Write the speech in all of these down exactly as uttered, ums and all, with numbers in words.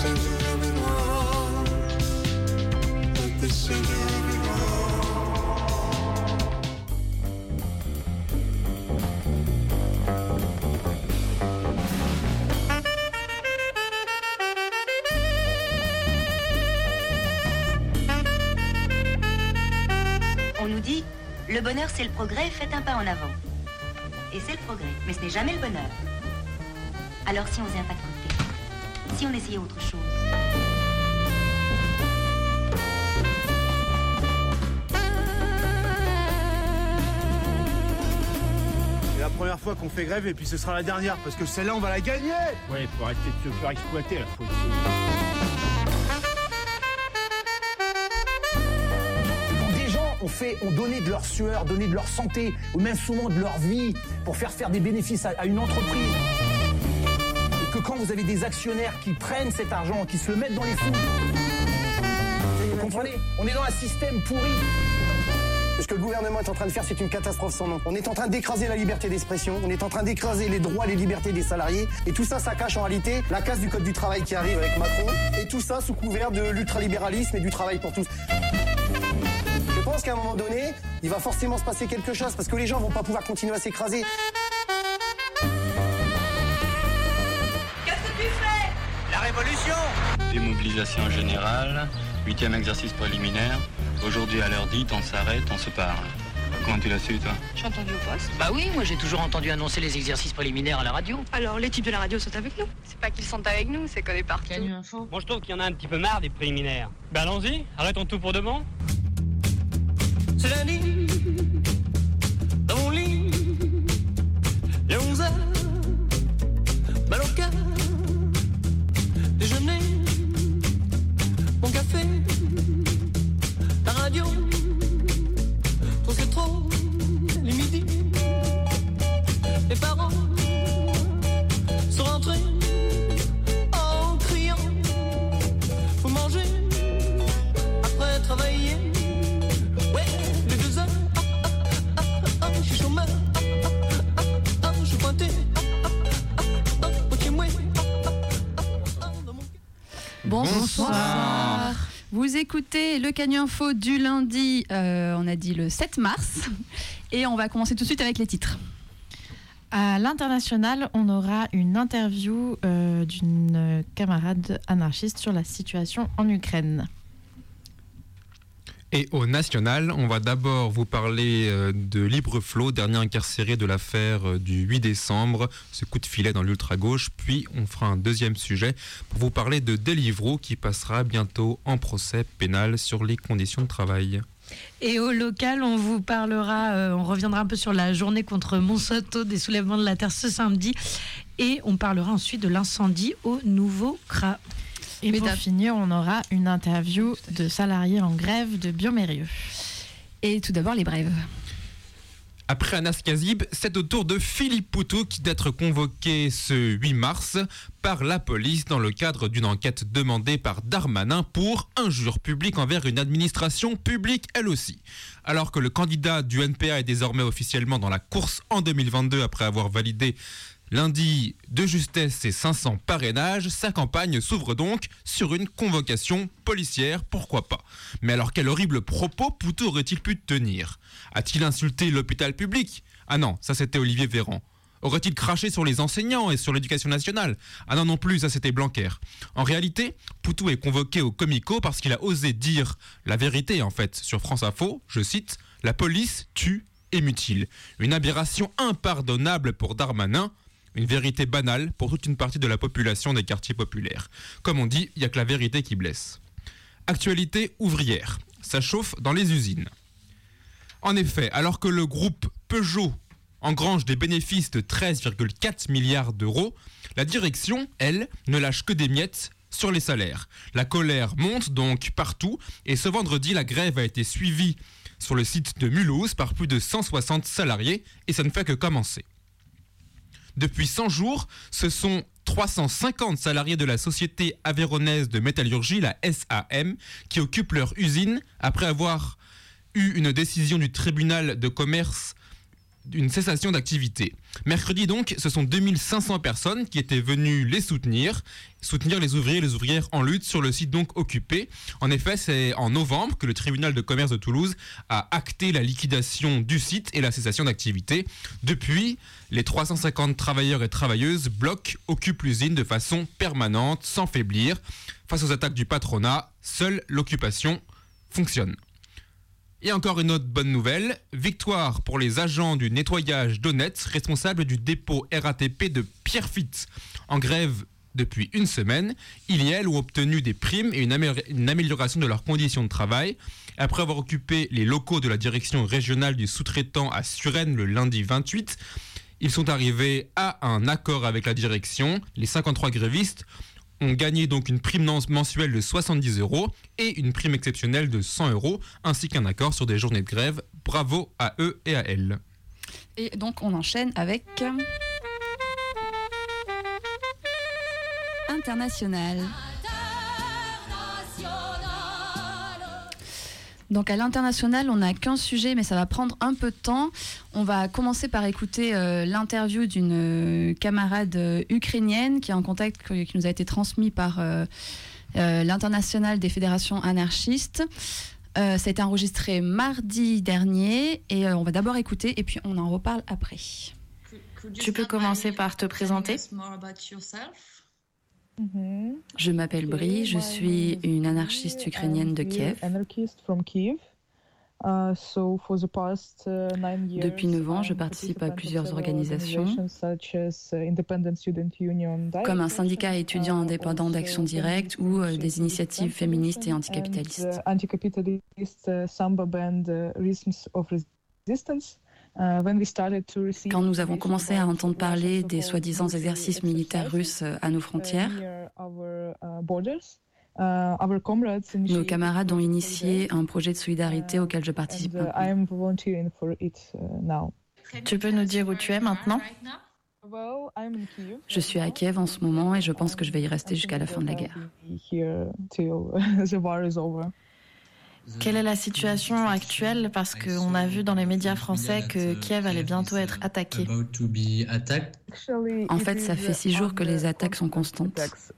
On nous dit, le bonheur c'est le progrès, faites un pas en avant. Et c'est le progrès, mais ce n'est jamais le bonheur. Alors si on faisait un pas de côté, si on essayait autre chose. C'est la première fois qu'on fait grève et puis ce sera la dernière, parce que celle-là on va la gagner. Ouais, faut arrêter de se faire exploiter là, faut... On fait, on donnait de leur sueur, donnait de leur santé, ou même souvent de leur vie, pour faire faire des bénéfices à, à une entreprise. Et que quand vous avez des actionnaires qui prennent cet argent, qui se le mettent dans les fous, vous comprenez ? On est dans un système pourri. Ce que le gouvernement est en train de faire, c'est une catastrophe sans nom. On est en train d'écraser la liberté d'expression, on est en train d'écraser les droits, les libertés des salariés, et tout ça, ça cache en réalité la casse du code du travail qui arrive avec Macron, et tout ça sous couvert de l'ultralibéralisme et du travail pour tous. Je pense qu'à un moment donné, il va forcément se passer quelque chose parce que les gens vont pas pouvoir continuer à s'écraser. Qu'est-ce que tu fais ? La révolution. Démobilisation générale, huitième exercice préliminaire. Aujourd'hui à l'heure dite, on s'arrête, on se parle. Comment tu l'as su, toi ? J'ai entendu au poste. Bah oui, moi j'ai toujours entendu annoncer les exercices préliminaires à la radio. Alors les types de la radio sont avec nous. C'est pas qu'ils sont avec nous, c'est qu'on est partout. Canu Info. Moi je trouve qu'il y en a un petit peu marre des préliminaires. Ben allons-y, arrêtons tout pour de bon. C'est lundi, dans mon lit, il y a onze heures, mal au cœur, déjeuner, mon café, la radio, trop c'est trop, les midis, les parents sont rentrés en criant, faut manger après travailler. Ouais, les deux heures, ah, ah, ah, ah, je suis chômeur, ah, ah, ah, ah, je suis pointé, ah, ah, ah, ah, ok, moi, ah, ah, ah, dans mon... Bonsoir. Bonsoir. Vous écoutez le Canu Info du lundi, euh, on a dit le sept mars, et on va commencer tout de suite avec les titres. À l'international, on aura une interview euh, d'une camarade anarchiste sur la situation en Ukraine. Et au national, on va d'abord vous parler de Libreflot, dernier incarcéré de l'affaire du huit décembre, ce coup de filet dans l'ultra-gauche. Puis on fera un deuxième sujet pour vous parler de Deliveroo qui passera bientôt en procès pénal sur les conditions de travail. Et au local, on vous parlera, euh, on reviendra un peu sur la journée contre Monsanto des soulèvements de la terre ce samedi. Et on parlera ensuite de l'incendie au nouveau C R A. Et pour finir, on aura une interview de salariés en grève de Biomérieux. Et tout d'abord, les brèves. Après Anas Kazib, c'est au tour de Philippe Poutou qui d'être convoqué ce huit mars par la police dans le cadre d'une enquête demandée par Darmanin pour injure publique envers une administration publique elle aussi. Alors que le candidat du N P A est désormais officiellement dans la course en deux mille vingt-deux après avoir validé lundi de justesse ses cinq cents parrainages, sa campagne s'ouvre donc sur une convocation policière, pourquoi pas. Mais alors quel horrible propos Poutou aurait-il pu tenir ? A-t-il insulté l'hôpital public ? Ah non, ça c'était Olivier Véran. Aurait-il craché sur les enseignants et sur l'éducation nationale ? Ah non non plus, ça c'était Blanquer. En réalité, Poutou est convoqué au Comico parce qu'il a osé dire la vérité en fait sur France Info, je cite, « La police tue et mutile ». Une aberration impardonnable pour Darmanin, une vérité banale pour toute une partie de la population des quartiers populaires. Comme on dit, il n'y a que la vérité qui blesse. Actualité ouvrière. Ça chauffe dans les usines. En effet, alors que le groupe Peugeot engrange des bénéfices de treize virgule quatre milliards d'euros, la direction, elle, ne lâche que des miettes sur les salaires. La colère monte donc partout et ce vendredi, la grève a été suivie sur le site de Mulhouse par plus de cent soixante salariés et ça ne fait que commencer. Depuis cent jours, ce sont trois cent cinquante salariés de la société aveyronnaise de métallurgie, la S A M, qui occupent leur usine après avoir eu une décision du tribunal de commerce d'une cessation d'activité. Mercredi donc, ce sont deux mille cinq cents personnes qui étaient venues les soutenir, soutenir les ouvriers et les ouvrières en lutte sur le site donc occupé. En effet, c'est en novembre que le tribunal de commerce de Toulouse a acté la liquidation du site et la cessation d'activité. Depuis, les trois cent cinquante travailleurs et travailleuses bloquent, occupent l'usine de façon permanente, sans faiblir. Face aux attaques du patronat, seule l'occupation fonctionne. Et encore une autre bonne nouvelle, victoire pour les agents du nettoyage d'Honnête, responsables du dépôt R A T P de Pierrefitte. En grève depuis une semaine, ils et elles ont obtenu des primes et une, amé- une amélioration de leurs conditions de travail. Après avoir occupé les locaux de la direction régionale du sous-traitant à Suresnes le lundi vingt-huit, ils sont arrivés à un accord avec la direction. Les cinquante-trois grévistes ont gagné donc une prime mensuelle de soixante-dix euros et une prime exceptionnelle de cent euros, ainsi qu'un accord sur des journées de grève. Bravo à eux et à elles. Et donc on enchaîne avec International. Donc à l'international, on n'a qu'un sujet, mais ça va prendre un peu de temps. On va commencer par écouter euh, l'interview d'une euh, camarade euh, ukrainienne qui est en contact, qui nous a été transmis par euh, euh, l'international des fédérations anarchistes. Euh, ça a été enregistré mardi dernier et euh, on va d'abord écouter et puis on en reparle après. Tu peux commencer par te présenter ? Je m'appelle Brie, je suis une anarchiste ukrainienne de Kiev. Depuis neuf ans, je participe à plusieurs organisations, comme un syndicat étudiant indépendant d'action directe ou euh, des initiatives féministes et anticapitalistes. Quand nous avons commencé à entendre parler des soi-disant exercices militaires russes à nos frontières, nos camarades ont initié un projet de solidarité auquel je participe maintenant. Tu peux nous dire où tu es maintenant ? Je suis à Kiev en ce moment et je pense que je vais y rester jusqu'à la fin de la guerre. Quelle est la situation actuelle ? Parce qu'on a vu dans les médias français que Kiev allait bientôt être attaqué. En fait, ça fait six jours que les attaques sont constantes.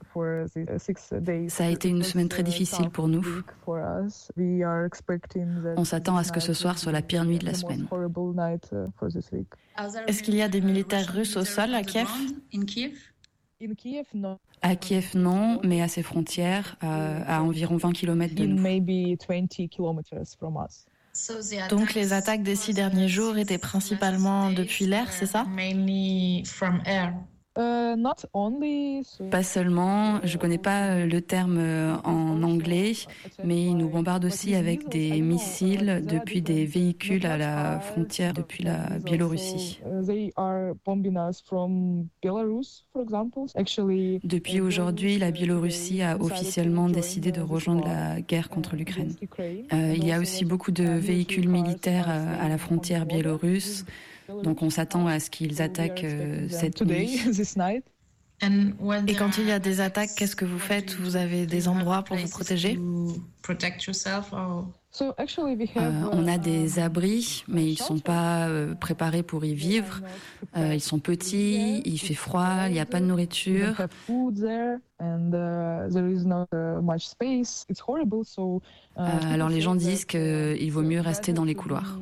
Ça a été une semaine très difficile pour nous. On s'attend à ce que ce soir soit la pire nuit de la semaine. Est-ce qu'il y a des militaires russes au sol à Kiev ? À Kiev, non, mais à ses frontières, à, à environ vingt kilomètres de nous. Donc les attaques des six derniers jours étaient principalement depuis l'air, c'est ça ? Pas seulement, je ne connais pas le terme en anglais, mais ils nous bombardent aussi avec des missiles depuis des véhicules à la frontière, depuis la Biélorussie. Depuis aujourd'hui, la Biélorussie a officiellement décidé de rejoindre la guerre contre l'Ukraine. Euh, il y a aussi beaucoup de véhicules militaires à, à la frontière biélorusse. Donc on s'attend à ce qu'ils attaquent euh, cette nuit. Et quand il y a des attaques, qu'est-ce que vous faites ? Vous avez des endroits pour vous protéger ? Euh, on a des abris, mais ils ne sont pas euh, préparés pour y vivre. Euh, ils sont petits, il fait froid, il n'y a pas de nourriture. Euh, alors les gens disent qu'il vaut mieux rester dans les couloirs.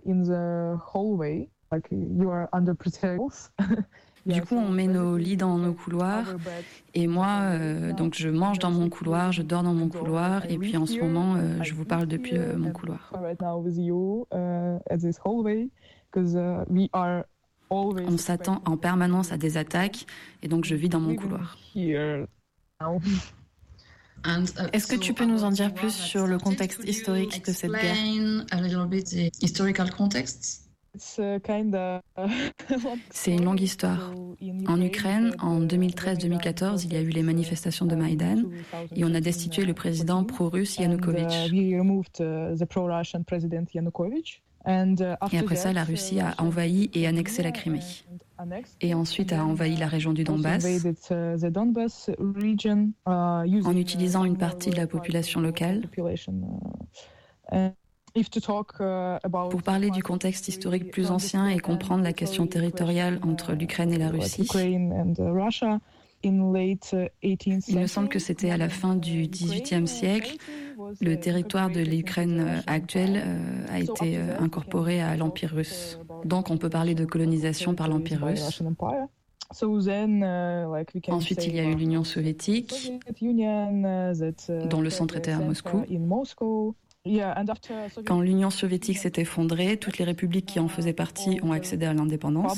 Du coup, on met nos lits dans nos couloirs et moi, euh, donc je mange dans mon couloir, je dors dans mon couloir et puis en ce moment, euh, je vous parle depuis euh, mon couloir. On s'attend en permanence à des attaques et donc je vis dans mon couloir. Est-ce que tu peux nous en dire plus sur le contexte historique de cette guerre ? C'est une longue histoire. En Ukraine, en deux mille treize deux mille quatorze, il y a eu les manifestations de Maïdan et on a destitué le président pro-russe Yanukovych. Et après ça, la Russie a envahi et annexé la Crimée. Et ensuite a envahi la région du Donbass en utilisant une partie de la population locale. Pour parler du contexte historique plus ancien et comprendre la question territoriale entre l'Ukraine et la Russie, il me semble que c'était à la fin du dix-huitième siècle. Le territoire de l'Ukraine actuelle euh, a été euh, incorporé à l'Empire russe. Donc on peut parler de colonisation par l'Empire russe. Ensuite, il y a eu l'Union soviétique, dont le centre était à Moscou. Quand l'Union soviétique s'est effondrée, toutes les républiques qui en faisaient partie ont accédé à l'indépendance.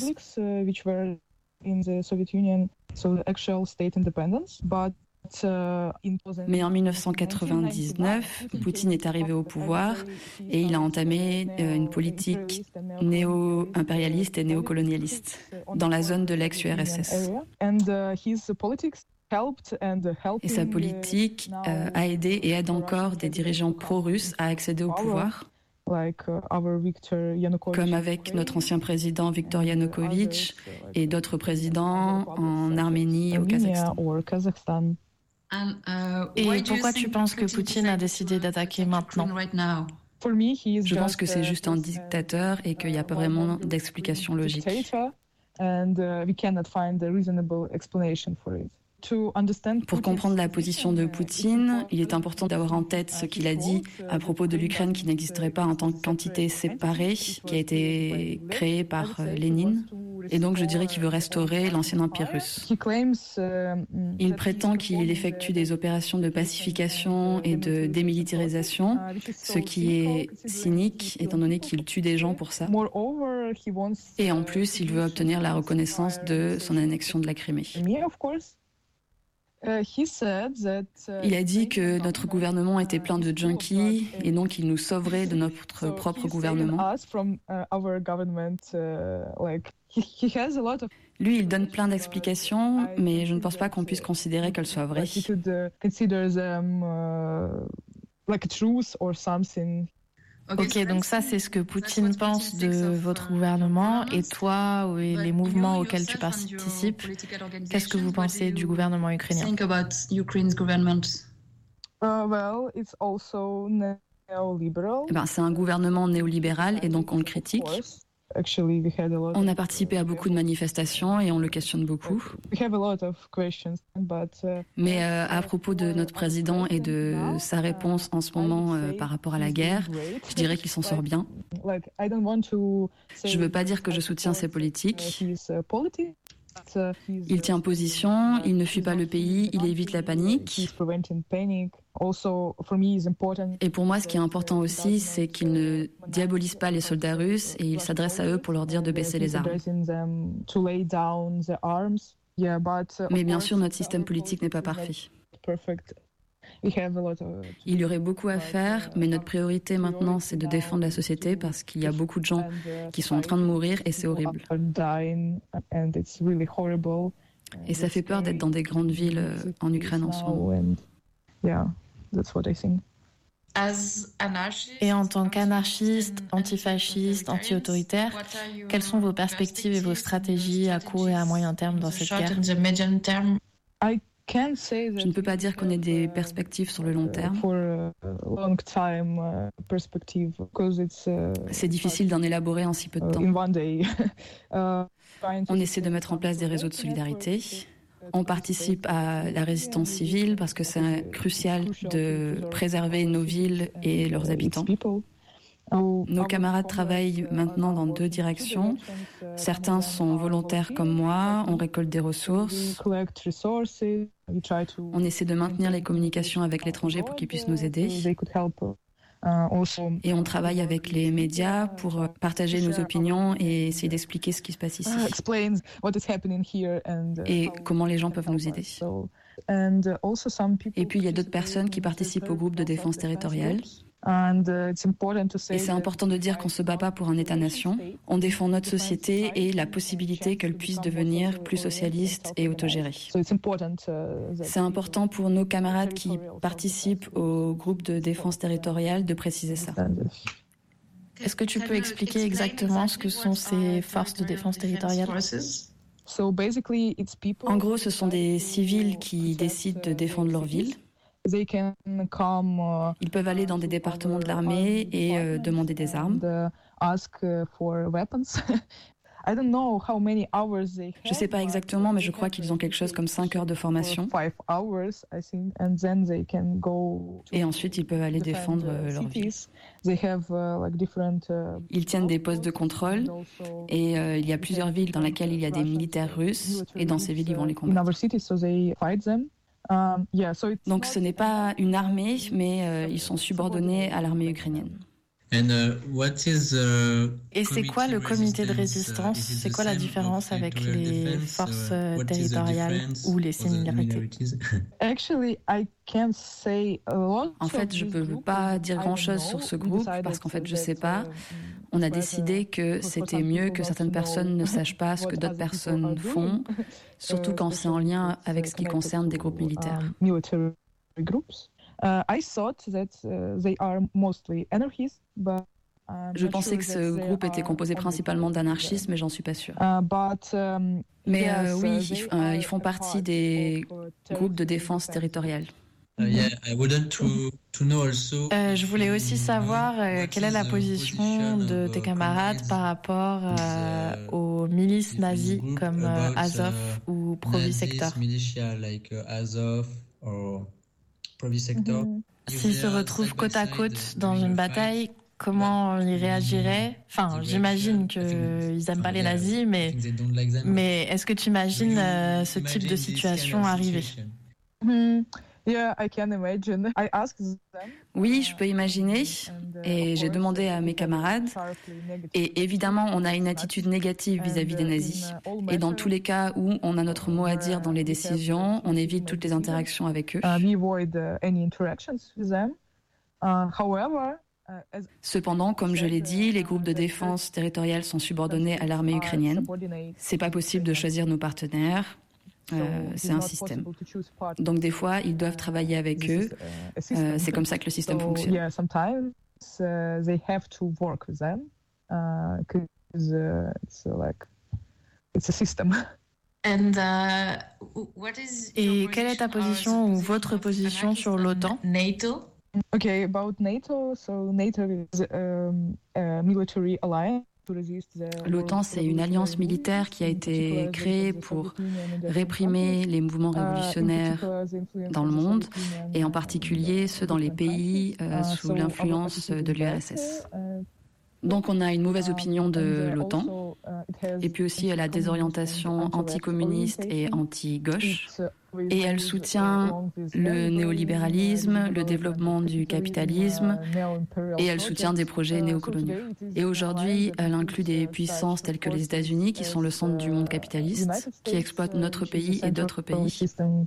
Mais en mille neuf cent quatre-vingt-dix-neuf, Poutine est arrivé au pouvoir et il a entamé une politique néo-impérialiste et néocolonialiste dans la zone de l'ex-U R S S. Et sa politique euh, a aidé et aide encore des dirigeants pro-russes à accéder au pouvoir, comme avec notre ancien président Viktor Yanukovych et d'autres présidents en Arménie et au Kazakhstan. Et pourquoi tu penses que Poutine a décidé d'attaquer maintenant ? Je pense que c'est juste un dictateur et qu'il n'y a pas vraiment d'explication logique. Pour comprendre la position de Poutine, il est important d'avoir en tête ce qu'il a dit à propos de l'Ukraine qui n'existerait pas en tant qu'entité séparée, qui a été créée par Lénine. Et donc je dirais qu'il veut restaurer l'ancien empire russe. Il prétend qu'il effectue des opérations de pacification et de démilitarisation, ce qui est cynique étant donné qu'il tue des gens pour ça. Et en plus, il veut obtenir la reconnaissance de son annexion de la Crimée. Il a dit que notre gouvernement était plein de junkies et donc il nous sauverait de notre propre gouvernement. Lui, il donne plein d'explications, mais je ne pense pas qu'on puisse considérer qu'elles soient vraies. Ok, donc ça, c'est ce que Poutine pense de votre gouvernement. Et toi, et les mouvements auxquels tu participes, qu'est-ce que vous pensez du gouvernement ukrainien ? Eh ben, c'est un gouvernement néolibéral et donc on le critique. On a participé à beaucoup de manifestations et on le questionne beaucoup. Mais euh, à propos de notre président et de sa réponse en ce moment euh, par rapport à la guerre, je dirais qu'il s'en sort bien. Je ne veux pas dire que je soutiens ses politiques. Il tient position, il ne fuit pas le pays, il évite la panique. Et pour moi, ce qui est important aussi, c'est qu'il ne diabolise pas les soldats russes et il s'adresse à eux pour leur dire de baisser les armes. Mais bien sûr, notre système politique n'est pas parfait. Il y aurait beaucoup à faire, mais notre priorité maintenant, c'est de défendre la société parce qu'il y a beaucoup de gens qui sont en train de mourir et c'est horrible. Et ça fait peur d'être dans des grandes villes en Ukraine en ce moment. Et en tant qu'anarchiste, antifasciste, anti-autoritaire, quelles sont vos perspectives et vos stratégies à court et à moyen terme dans cette guerre ? Je ne peux pas dire qu'on ait des perspectives sur le long terme. C'est difficile d'en élaborer en si peu de temps. On essaie de mettre en place des réseaux de solidarité. On participe à la résistance civile parce que c'est crucial de préserver nos villes et leurs habitants. Nos camarades travaillent maintenant dans deux directions. Certains sont volontaires comme moi, on récolte des ressources. On essaie de maintenir les communications avec l'étranger pour qu'ils puissent nous aider. Et on travaille avec les médias pour partager nos opinions et essayer d'expliquer ce qui se passe ici. Et comment les gens peuvent nous aider. Et puis il y a d'autres personnes qui participent au groupe de défense territoriale. Et c'est important de dire qu'on ne se bat pas pour un État-nation. On défend notre société et la possibilité qu'elle puisse devenir plus socialiste et autogérée. C'est important pour nos camarades qui participent au groupe de défense territoriale de préciser ça. Est-ce que tu peux expliquer exactement ce que sont ces forces de défense territoriale ? En gros, ce sont des civils qui décident de défendre leur ville. Ils peuvent aller dans des départements de l'armée et euh, demander des armes. Je ne sais pas exactement, mais je crois qu'ils ont quelque chose comme cinq heures de formation. Et ensuite, ils peuvent aller défendre leur ville. Ils tiennent des postes de contrôle et euh, il y a plusieurs villes dans lesquelles il y a des militaires russes et dans ces villes, ils vont les combattre. Donc ce n'est pas une armée, mais euh, ils sont subordonnés à l'armée ukrainienne. And, uh, what is, uh, Et c'est quoi le comité de résistance? C'est quoi la différence avec les forces uh, territoriales ou les similarité? En fait, je ne peux pas dire grand-chose sur ce groupe parce qu'en fait, je ne sais pas. On a décidé que c'était mieux que certaines personnes ne sachent pas ce que d'autres personnes font, surtout quand c'est en lien avec ce qui concerne des groupes militaires. Je pensais que ce groupe était composé principalement d'anarchistes, mais j'en suis pas sûre. Mais euh, oui, ils, euh, ils font partie des groupes de défense territoriale. Euh, je voulais aussi savoir euh, quelle est la position de tes camarades par rapport euh, aux milices nazies comme euh, Azov ou Pravi Sector. S'ils se retrouvent côte à côte dans une bataille, comment ils réagiraient? Enfin, j'imagine qu'ils n'aiment pas les nazis, mais, mais est-ce que tu imagines euh, ce type de situation arriver? Oui, je peux imaginer, et j'ai demandé à mes camarades, et évidemment on a une attitude négative vis-à-vis des nazis, et dans tous les cas où on a notre mot à dire dans les décisions, on évite toutes les interactions avec eux. Cependant, comme je l'ai dit, les groupes de défense territoriale sont subordonnés à l'armée ukrainienne. C'est pas possible de choisir nos partenaires. Euh, c'est un système. Donc des fois, ils doivent travailler avec eux. Euh, c'est comme ça que le système fonctionne. Et quelle est ta position ou votre position sur l'OTAN? NATO. Okay, about NATO. So NATO is um, a military alliance. L'OTAN, c'est une alliance militaire qui a été créée pour réprimer les mouvements révolutionnaires dans le monde, et en particulier ceux dans les pays euh, sous l'influence de l'U R S S. Donc on a une mauvaise opinion de l'OTAN, et puis aussi elle a des orientations anticommunistes et anti-gauche, et elle soutient le néolibéralisme, le développement du capitalisme, et elle soutient des projets néocoloniaux. Et aujourd'hui, elle inclut des puissances telles que les États-Unis, qui sont le centre du monde capitaliste, qui exploitent notre pays et d'autres pays.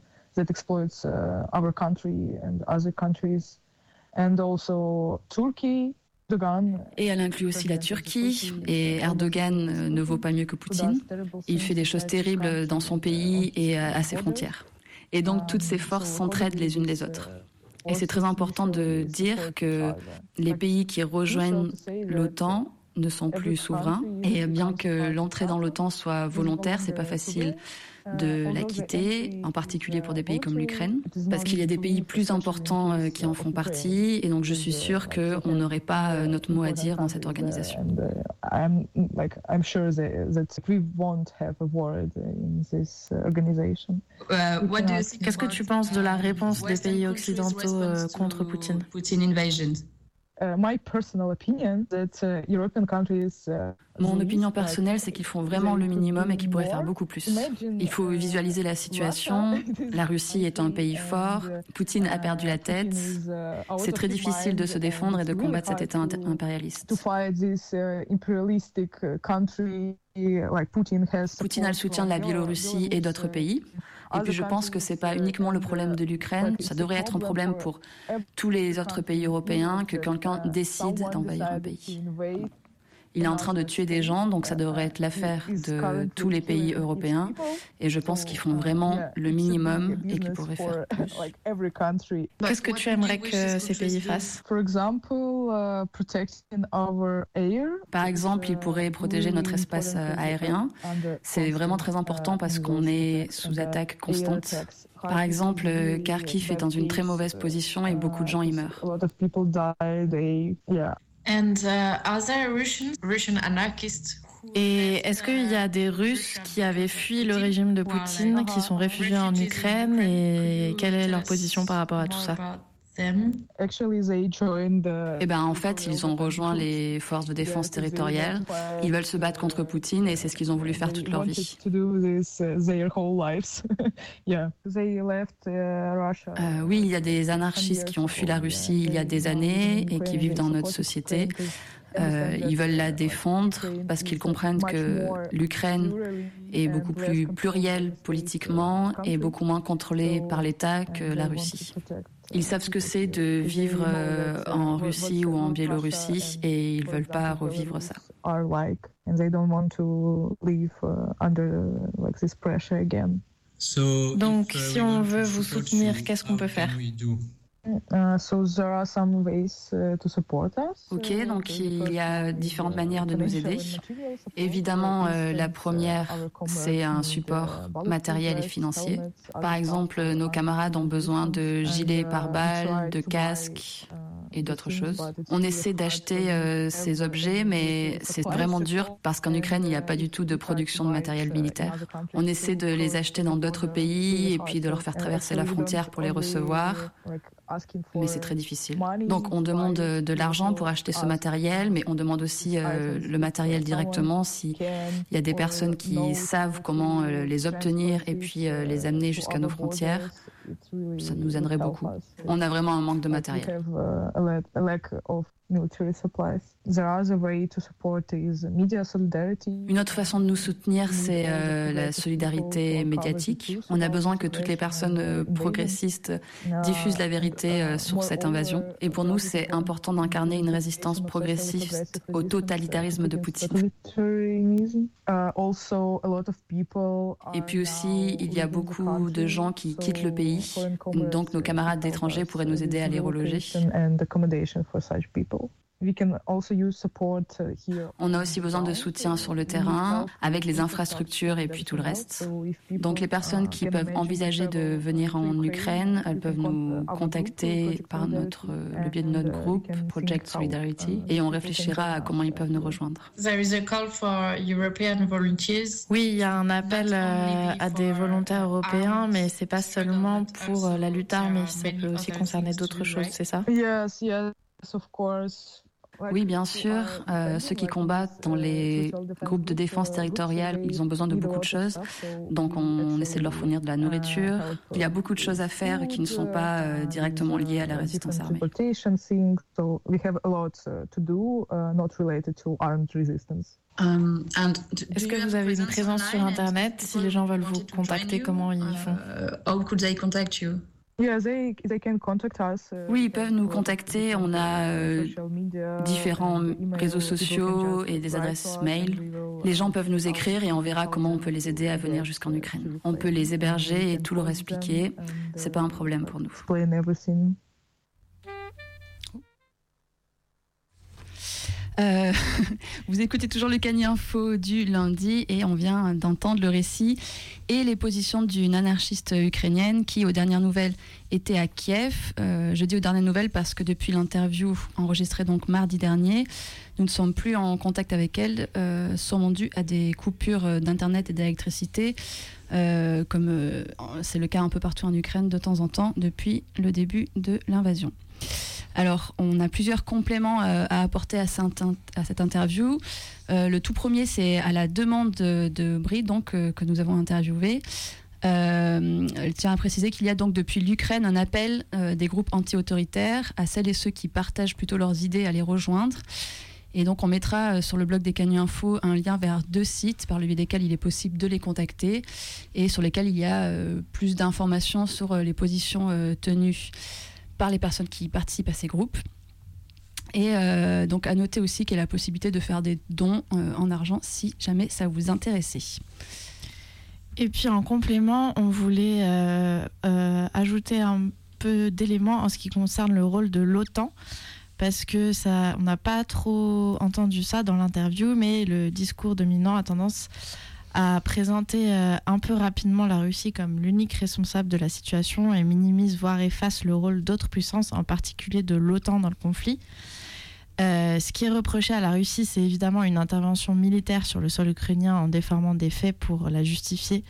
Et elle inclut aussi la Turquie, et Erdogan ne vaut pas mieux que Poutine. Il fait des choses terribles dans son pays et à ses frontières. Et donc toutes ces forces s'entraident les unes les autres. Et c'est très important de dire que les pays qui rejoignent l'OTAN ne sont plus souverains. Et bien que l'entrée dans l'OTAN soit volontaire, c'est pas facile de la quitter, en particulier pour des pays comme l'Ukraine, parce qu'il y a des pays plus importants euh, qui en font partie, et donc je suis sûre qu'on n'aurait pas euh, notre mot à dire dans cette organisation. Qu'est-ce que tu penses de la réponse des pays occidentaux euh, contre Poutine? Mon opinion personnelle, c'est qu'ils font vraiment le minimum et qu'ils pourraient faire beaucoup plus. Il faut visualiser la situation. La Russie est un pays fort. Poutine a perdu la tête. C'est très difficile de se défendre et de combattre cet État impérialiste. Poutine a le soutien de la Biélorussie et d'autres pays. Et puis je pense que ce n'est pas uniquement le problème de l'Ukraine, ça devrait être un problème pour tous les autres pays européens que quelqu'un décide d'envahir un pays. Il est en train de tuer des gens, donc ça devrait être l'affaire de tous les pays européens. Et je pense qu'ils font vraiment le minimum et qu'ils pourraient faire plus. Qu'est-ce que tu aimerais que ces pays fassent? Par exemple, ils pourraient protéger notre espace aérien. C'est vraiment très important parce qu'on est sous attaque constante. Par exemple, Kharkiv est dans une très mauvaise position et beaucoup de gens y meurent. And uh, are there Russian, Russian anarchists? Et est-ce qu'il y a des Russes qui avaient fui le régime de Poutine, qui sont réfugiés en Ukraine, et quelle est leur position par rapport à tout ça? Eh ben, en fait, ils ont rejoint les forces de défense territoriale. Ils veulent se battre contre Poutine et c'est ce qu'ils ont voulu faire toute leur vie. Euh, oui, il y a des anarchistes qui ont fui la Russie il y a des années et qui vivent dans notre société. Euh, ils veulent la défendre parce qu'ils comprennent que l'Ukraine est beaucoup plus plurielle politiquement et beaucoup moins contrôlée par l'État que la Russie. Ils savent ce que c'est de vivre euh, en Russie ou en Biélorussie et ils ne veulent pas revivre ça. Donc, si on veut vous soutenir, qu'est-ce qu'on peut faire? Ok, donc il y a différentes manières de nous aider. Évidemment, euh, la première, c'est un support matériel et financier. Par exemple, nos camarades ont besoin de gilets pare-balles, de casques et d'autres choses. On essaie d'acheter euh, ces objets, mais c'est vraiment dur parce qu'en Ukraine, il n'y a pas du tout de production de matériel militaire. On essaie de les acheter dans d'autres pays et puis de leur faire traverser la frontière pour les recevoir. Mais c'est très difficile. Donc on demande de l'argent pour acheter ce matériel, mais on demande aussi euh, le matériel directement s'il y a des personnes qui savent comment euh, les obtenir et puis euh, les amener jusqu'à nos frontières. Ça nous aiderait beaucoup. On a vraiment un manque de matériel. Une autre façon de nous soutenir, c'est euh, la solidarité médiatique. On a besoin que toutes les personnes euh, progressistes diffusent la vérité euh, sur cette invasion. Et pour nous, c'est important d'incarner une résistance progressiste au totalitarisme de Poutine. Et puis aussi, il y a beaucoup de gens qui quittent le pays. Donc nos camarades d'étrangers pourraient nous aider à les reloger. On a aussi besoin de soutien sur le terrain, avec les infrastructures et puis tout le reste. Donc les personnes qui peuvent envisager de venir en Ukraine, elles peuvent nous contacter par notre, le biais de notre groupe, Project Solidarity, et on réfléchira à comment ils peuvent nous rejoindre. Oui, il y a un appel à des volontaires européens, mais c'est pas seulement pour la lutte armée, ça peut aussi concerner d'autres choses, c'est ça? Oui, bien sûr. Euh, ceux qui combattent dans les groupes de défense territoriale, ils ont besoin de beaucoup de choses. Donc, on, on essaie de leur fournir de la nourriture. Il y a beaucoup de choses à faire qui ne sont pas euh, directement liées à la résistance armée. Um, Est-ce que vous avez une présence sur Internet? Si les gens veulent vous contacter, comment ils font? How could they contact you? Oui, ils peuvent nous contacter. On a euh, différents réseaux sociaux et des adresses mail. Les gens peuvent nous écrire et on verra comment on peut les aider à venir jusqu'en Ukraine. On peut les héberger et tout leur expliquer. C'est pas un problème pour nous. Euh, vous écoutez toujours le Cani Info du lundi et on vient d'entendre le récit et les positions d'une anarchiste ukrainienne qui, aux dernières nouvelles, était à Kiev. Euh, je dis aux dernières nouvelles parce que depuis l'interview enregistrée donc mardi dernier, nous ne sommes plus en contact avec elle, euh, sûrement dû à des coupures d'internet et d'électricité, euh, comme euh, c'est le cas un peu partout en Ukraine de temps en temps depuis le début de l'invasion. Alors, on a plusieurs compléments euh, à apporter à cette, à cette interview. Euh, le tout premier, c'est à la demande de, de Brie, donc, euh, que nous avons interviewé. Euh, elle tient à préciser qu'il y a donc depuis l'Ukraine un appel euh, des groupes anti-autoritaires à celles et ceux qui partagent plutôt leurs idées à les rejoindre. Et donc, on mettra euh, sur le blog des Cani Info un lien vers deux sites par le biais desquels il est possible de les contacter et sur lesquels il y a euh, plus d'informations sur euh, les positions euh, tenues par les personnes qui participent à ces groupes. Et euh, donc à noter aussi qu'il y a la possibilité de faire des dons euh, en argent si jamais ça vous intéressait. Et puis en complément, on voulait euh, euh, ajouter un peu d'éléments en ce qui concerne le rôle de l'OTAN, parce que ça, on n'a pas trop entendu ça dans l'interview, mais le discours dominant a tendance à présenter euh, un peu rapidement la Russie comme l'unique responsable de la situation et minimise, voire efface le rôle d'autres puissances, en particulier de l'OTAN dans le conflit. Euh, ce qui est reproché à la Russie, c'est évidemment une intervention militaire sur le sol ukrainien en déformant des faits pour la justifier,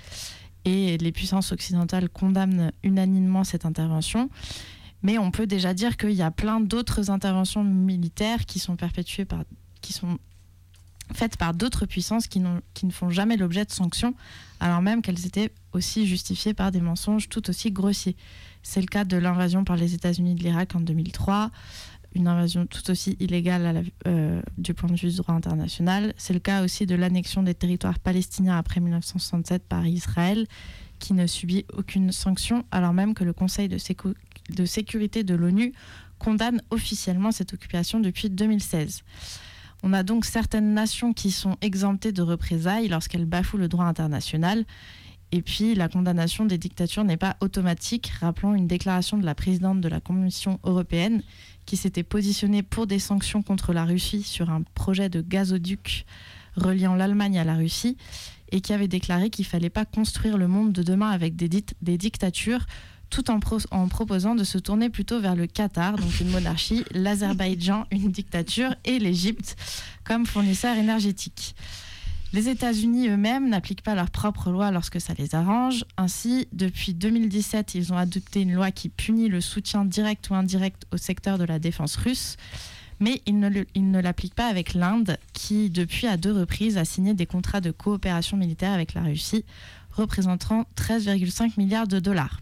et les puissances occidentales condamnent unanimement cette intervention. Mais on peut déjà dire qu'il y a plein d'autres interventions militaires qui sont perpétuées par, qui sont faites par d'autres puissances qui, n'ont, qui ne font jamais l'objet de sanctions, alors même qu'elles étaient aussi justifiées par des mensonges tout aussi grossiers. C'est le cas de l'invasion par les États-Unis de l'Irak en deux mille trois, une invasion tout aussi illégale à la, euh, du point de vue du droit international. C'est le cas aussi de l'annexion des territoires palestiniens après mille neuf cent soixante-sept par Israël, qui ne subit aucune sanction, alors même que le Conseil de, sécu- de sécurité de l'ONU condamne officiellement cette occupation depuis deux mille seize. On a donc certaines nations qui sont exemptées de représailles lorsqu'elles bafouent le droit international. Et puis, la condamnation des dictatures n'est pas automatique. Rappelons une déclaration de la présidente de la Commission européenne qui s'était positionnée pour des sanctions contre la Russie sur un projet de gazoduc reliant l'Allemagne à la Russie, et qui avait déclaré qu'il ne fallait pas construire le monde de demain avec des, dit- des dictatures, tout en, pro- en proposant de se tourner plutôt vers le Qatar, donc une monarchie, l'Azerbaïdjan, une dictature, et l'Égypte comme fournisseur énergétique. Les États-Unis eux-mêmes n'appliquent pas leurs propres lois lorsque ça les arrange. Ainsi, depuis deux mille dix-sept, ils ont adopté une loi qui punit le soutien direct ou indirect au secteur de la défense russe. Mais ils ne, le, ils ne l'appliquent pas avec l'Inde, qui, depuis à deux reprises, a signé des contrats de coopération militaire avec la Russie, représentant treize virgule cinq milliards de dollars.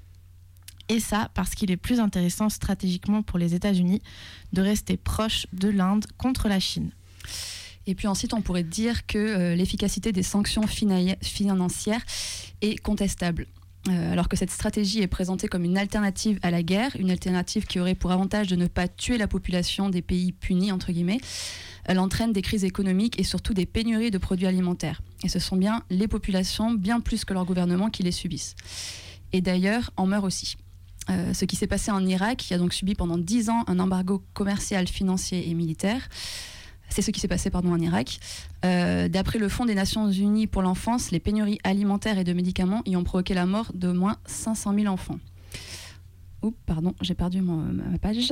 Et ça, parce qu'il est plus intéressant stratégiquement pour les États-Unis de rester proche de l'Inde contre la Chine. Et puis ensuite, on pourrait dire que euh, l'efficacité des sanctions fina- financières est contestable. Euh, alors que cette stratégie est présentée comme une alternative à la guerre, une alternative qui aurait pour avantage de ne pas tuer la population des pays punis, entre guillemets, elle entraîne des crises économiques et surtout des pénuries de produits alimentaires. Et ce sont bien les populations, bien plus que leur gouvernement, qui les subissent. Et d'ailleurs, en meurent aussi. Euh, ce qui s'est passé en Irak, qui a donc subi pendant dix ans un embargo commercial, financier et militaire. C'est ce qui s'est passé pardon, en Irak. Euh, d'après le Fonds des Nations Unies pour l'enfance, les pénuries alimentaires et de médicaments y ont provoqué la mort d'au moins cinq cent mille enfants. Oups, pardon, j'ai perdu mon, ma page.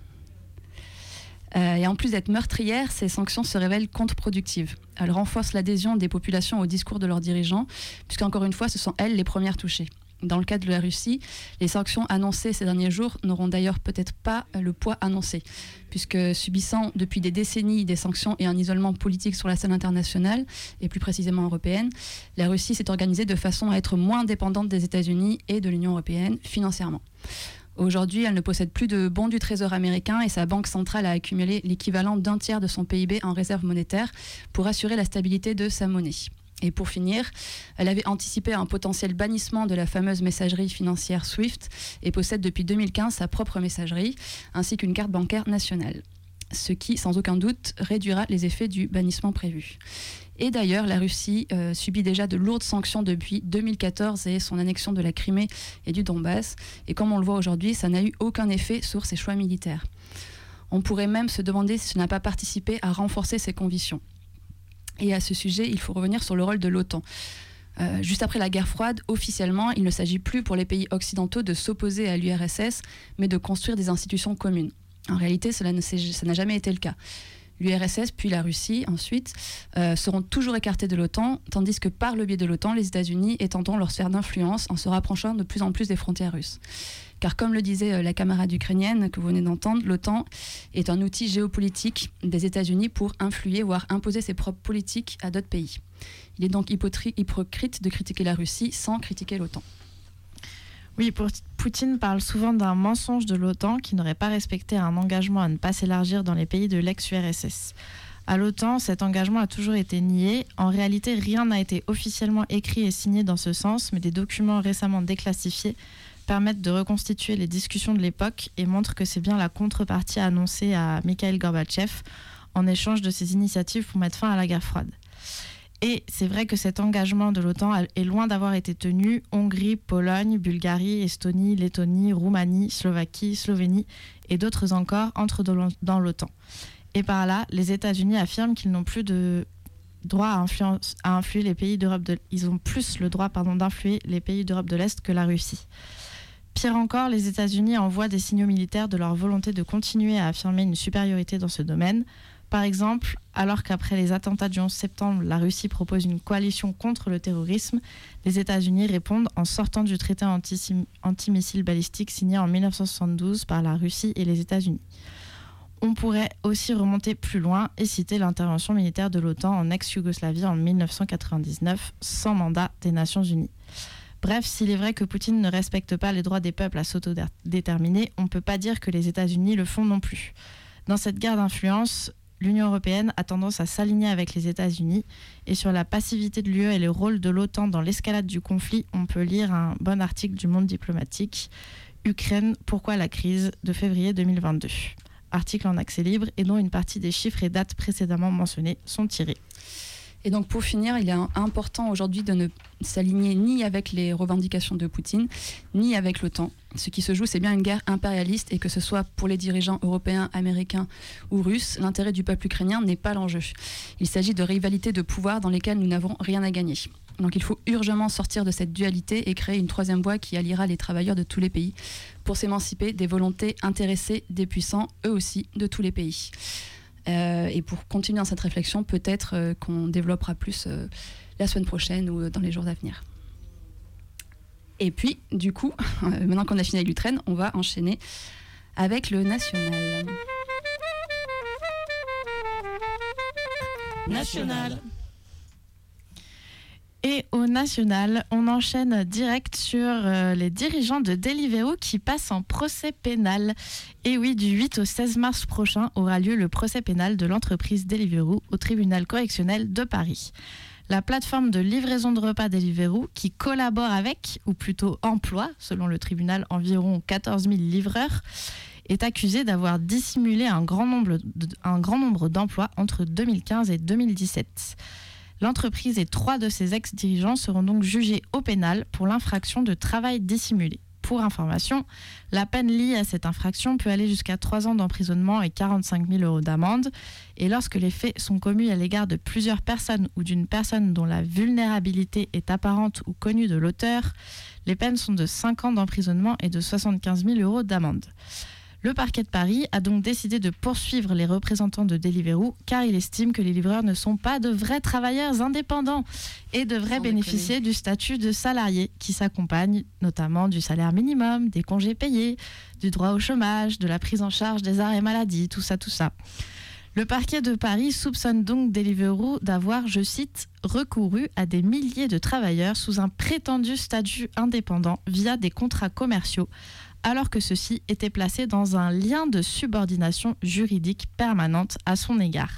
Euh, et en plus d'être meurtrières, ces sanctions se révèlent contre-productives. Elles renforcent l'adhésion des populations au discours de leurs dirigeants, puisqu'encore une fois, ce sont elles les premières touchées. Dans le cas de la Russie, les sanctions annoncées ces derniers jours n'auront d'ailleurs peut-être pas le poids annoncé, puisque subissant depuis des décennies des sanctions et un isolement politique sur la scène internationale, et plus précisément européenne, la Russie s'est organisée de façon à être moins dépendante des États-Unis et de l'Union européenne financièrement. Aujourd'hui, elle ne possède plus de bons du Trésor américain et sa banque centrale a accumulé l'équivalent d'un tiers de son P I B en réserve monétaire pour assurer la stabilité de sa monnaie. Et pour finir, elle avait anticipé un potentiel bannissement de la fameuse messagerie financière SWIFT et possède depuis deux mille quinze sa propre messagerie, ainsi qu'une carte bancaire nationale. Ce qui, sans aucun doute, réduira les effets du bannissement prévu. Et d'ailleurs, la Russie euh, subit déjà de lourdes sanctions depuis deux mille quatorze et son annexion de la Crimée et du Donbass. Et comme on le voit aujourd'hui, ça n'a eu aucun effet sur ses choix militaires. On pourrait même se demander si ça n'a pas participé à renforcer ses convictions. Et à ce sujet, il faut revenir sur le rôle de l'OTAN. Euh, juste après la guerre froide, officiellement, il ne s'agit plus pour les pays occidentaux de s'opposer à l'U R S S, mais de construire des institutions communes. En réalité, cela ne s'est, ça n'a jamais été le cas. L'U R S S, puis la Russie, ensuite, euh, seront toujours écartés de l'OTAN, tandis que par le biais de l'OTAN, les États-Unis étendront leur sphère d'influence en se rapprochant de plus en plus des frontières russes. Car comme le disait euh, la camarade ukrainienne que vous venez d'entendre, l'OTAN est un outil géopolitique des États-Unis pour influer, voire imposer ses propres politiques à d'autres pays. Il est donc hypotri- hypocrite de critiquer la Russie sans critiquer l'OTAN. Oui, Poutine parle souvent d'un mensonge de l'OTAN qui n'aurait pas respecté un engagement à ne pas s'élargir dans les pays de l'ex-U R S S. À l'OTAN, cet engagement a toujours été nié. En réalité, rien n'a été officiellement écrit et signé dans ce sens, mais des documents récemment déclassifiés permettent de reconstituer les discussions de l'époque et montrent que c'est bien la contrepartie annoncée à Mikhail Gorbatchev en échange de ses initiatives pour mettre fin à la guerre froide. Et c'est vrai que cet engagement de l'OTAN est loin d'avoir été tenu. Hongrie, Pologne, Bulgarie, Estonie, Lettonie, Roumanie, Slovaquie, Slovénie et d'autres encore entrent dans l'OTAN. Et par là, les États-Unis affirment qu'ils n'ont plus de droit à, influence, à influer les pays d'Europe de ils ont plus le droit pardon, d'influer les pays d'Europe de l'Est que la Russie. Pire encore, les États-Unis envoient des signaux militaires de leur volonté de continuer à affirmer une supériorité dans ce domaine. Par exemple, alors qu'après les attentats du onze septembre, la Russie propose une coalition contre le terrorisme, les États-Unis répondent en sortant du traité anti- anti-missiles balistiques signé en dix-neuf cent soixante-douze par la Russie et les États-Unis. On pourrait aussi remonter plus loin et citer l'intervention militaire de l'OTAN en ex-Yougoslavie en dix-neuf cent quatre-vingt-dix-neuf, sans mandat des Nations Unies. Bref, s'il est vrai que Poutine ne respecte pas les droits des peuples à s'autodéterminer, on ne peut pas dire que les États-Unis le font non plus. Dans cette guerre d'influence, l'Union européenne a tendance à s'aligner avec les États-Unis et sur la passivité de l'U E et le rôle de l'OTAN dans l'escalade du conflit, on peut lire un bon article du Monde diplomatique, Ukraine, pourquoi la crise, de février deux mille vingt-deux. Article en accès libre et dont une partie des chiffres et dates précédemment mentionnés sont tirés. Et donc pour finir, il est important aujourd'hui de ne s'aligner ni avec les revendications de Poutine, ni avec l'OTAN. Ce qui se joue, c'est bien une guerre impérialiste et que ce soit pour les dirigeants européens, américains ou russes, l'intérêt du peuple ukrainien n'est pas l'enjeu. Il s'agit de rivalités de pouvoir dans lesquelles nous n'avons rien à gagner. Donc il faut urgemment sortir de cette dualité et créer une troisième voie qui alliera les travailleurs de tous les pays pour s'émanciper des volontés intéressées des puissants, eux aussi, de tous les pays. Euh, et pour continuer dans cette réflexion, peut-être euh, qu'on développera plus euh, la semaine prochaine ou euh, dans les jours à venir. Et puis, du coup, euh, maintenant qu'on a fini avec l'Ukraine, on va enchaîner avec le national. National. Et au national, on enchaîne direct sur euh, les dirigeants de Deliveroo qui passent en procès pénal. Et oui, du huit au seize mars prochain aura lieu le procès pénal de l'entreprise Deliveroo au tribunal correctionnel de Paris. La plateforme de livraison de repas Deliveroo, qui collabore avec, ou plutôt emploie, selon le tribunal, environ quatorze mille livreurs, est accusée d'avoir dissimulé un grand nombre, de, un grand nombre d'emplois entre deux mille quinze et deux mille dix-sept. L'entreprise et trois de ses ex-dirigeants seront donc jugés au pénal pour l'infraction de travail dissimulé. Pour information, la peine liée à cette infraction peut aller jusqu'à trois ans d'emprisonnement et quarante-cinq mille euros d'amende. Et lorsque les faits sont commis à l'égard de plusieurs personnes ou d'une personne dont la vulnérabilité est apparente ou connue de l'auteur, les peines sont de cinq ans d'emprisonnement et de soixante-quinze mille euros d'amende. Le parquet de Paris a donc décidé de poursuivre les représentants de Deliveroo car il estime que les livreurs ne sont pas de vrais travailleurs indépendants et devraient Sans bénéficier déconner. du statut de salarié qui s'accompagne notamment du salaire minimum, des congés payés, du droit au chômage, de la prise en charge des arrêts maladie, tout ça, tout ça. Le parquet de Paris soupçonne donc Deliveroo d'avoir, je cite, recouru à des milliers de travailleurs sous un prétendu statut indépendant via des contrats commerciaux, alors que ceux-ci étaient placés dans un lien de subordination juridique permanente à son égard.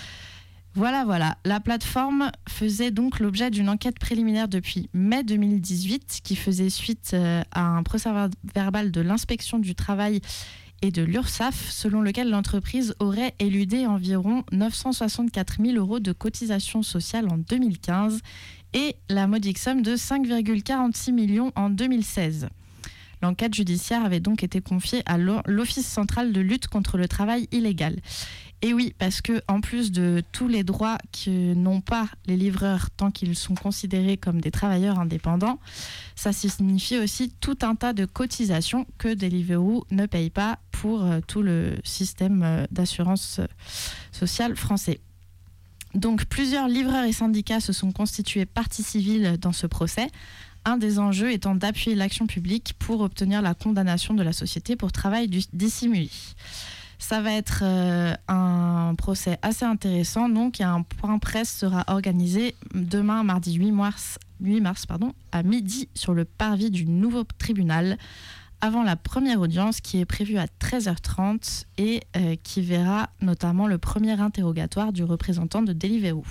Voilà, voilà. La plateforme faisait donc l'objet d'une enquête préliminaire depuis mai deux mille dix-huit qui faisait suite à un procès-verbal de l'inspection du travail et de l'URSSAF, selon lequel l'entreprise aurait éludé environ neuf cent soixante-quatre mille euros de cotisations sociales en deux mille quinze et la modique somme de cinq virgule quarante-six millions en deux mille seize. L'enquête judiciaire avait donc été confiée à l'Office central de lutte contre le travail illégal. Et oui, parce que en plus de tous les droits que n'ont pas les livreurs tant qu'ils sont considérés comme des travailleurs indépendants, ça signifie aussi tout un tas de cotisations que Deliveroo ne paye pas pour tout le système d'assurance sociale français. Donc plusieurs livreurs et syndicats se sont constitués partie civile dans ce procès. Un des enjeux étant d'appuyer l'action publique pour obtenir la condamnation de la société pour travail dissimulé. Ça va être euh, un procès assez intéressant, donc, et un point presse sera organisé demain, mardi huit mars, huit mars pardon, à midi sur le parvis du nouveau tribunal, avant la première audience qui est prévue à treize heures trente et euh, qui verra notamment le premier interrogatoire du représentant de Deliveroo.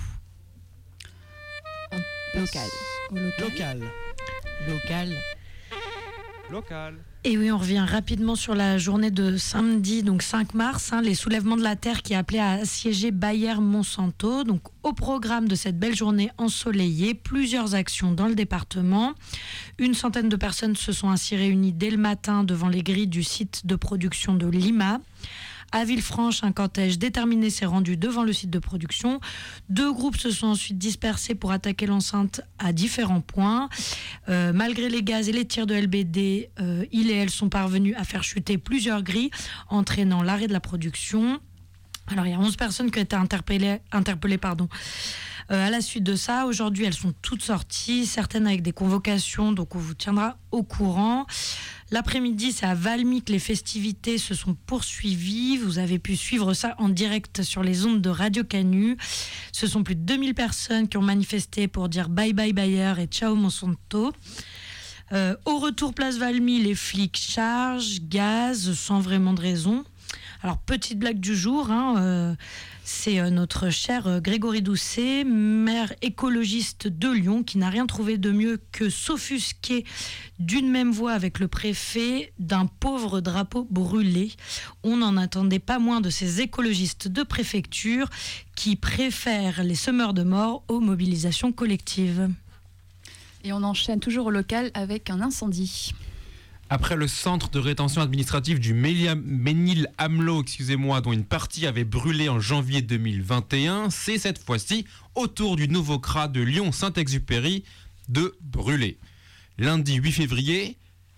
Local. Local. Local. local. Et oui, on revient rapidement sur la journée de samedi, donc cinq mars, hein, les soulèvements de la terre qui appelaient à assiéger Bayer-Monsanto. Donc, au programme de cette belle journée ensoleillée, plusieurs actions dans le département. Une centaine de personnes se sont ainsi réunies dès le matin devant les grilles du site de production de Lima. À Villefranche, un cortège déterminé s'est rendu devant le site de production. Deux groupes se sont ensuite dispersés pour attaquer l'enceinte à différents points. Euh, malgré les gaz et les tirs de L B D, euh, ils et elles sont parvenus à faire chuter plusieurs grilles, entraînant l'arrêt de la production. Alors, il y a onze personnes qui ont été interpellées, interpellées pardon. Euh, à la suite de ça, aujourd'hui, elles sont toutes sorties, certaines avec des convocations, donc on vous tiendra au courant. L'après-midi, c'est à Valmy que les festivités se sont poursuivies. Vous avez pu suivre ça en direct sur les ondes de Radio Canu. Ce sont plus de deux mille personnes qui ont manifesté pour dire bye bye Bayer et ciao Monsanto. Euh, au retour place Valmy, les flics chargent, gaz, sans vraiment de raison. Alors, petite blague du jour, hein, euh, c'est euh, notre cher euh, Grégory Doucet, maire écologiste de Lyon, qui n'a rien trouvé de mieux que s'offusquer d'une même voix avec le préfet d'un pauvre drapeau brûlé. On n'en attendait pas moins de ces écologistes de préfecture qui préfèrent les semeurs de mort aux mobilisations collectives. Et on enchaîne toujours au local avec un incendie. Après le centre de rétention administrative du Ménil-Amelot, excusez-moi, dont une partie avait brûlé en janvier deux mille vingt et un, c'est cette fois-ci au tour du nouveau C R A de Lyon-Saint-Exupéry de brûler. Lundi huit février,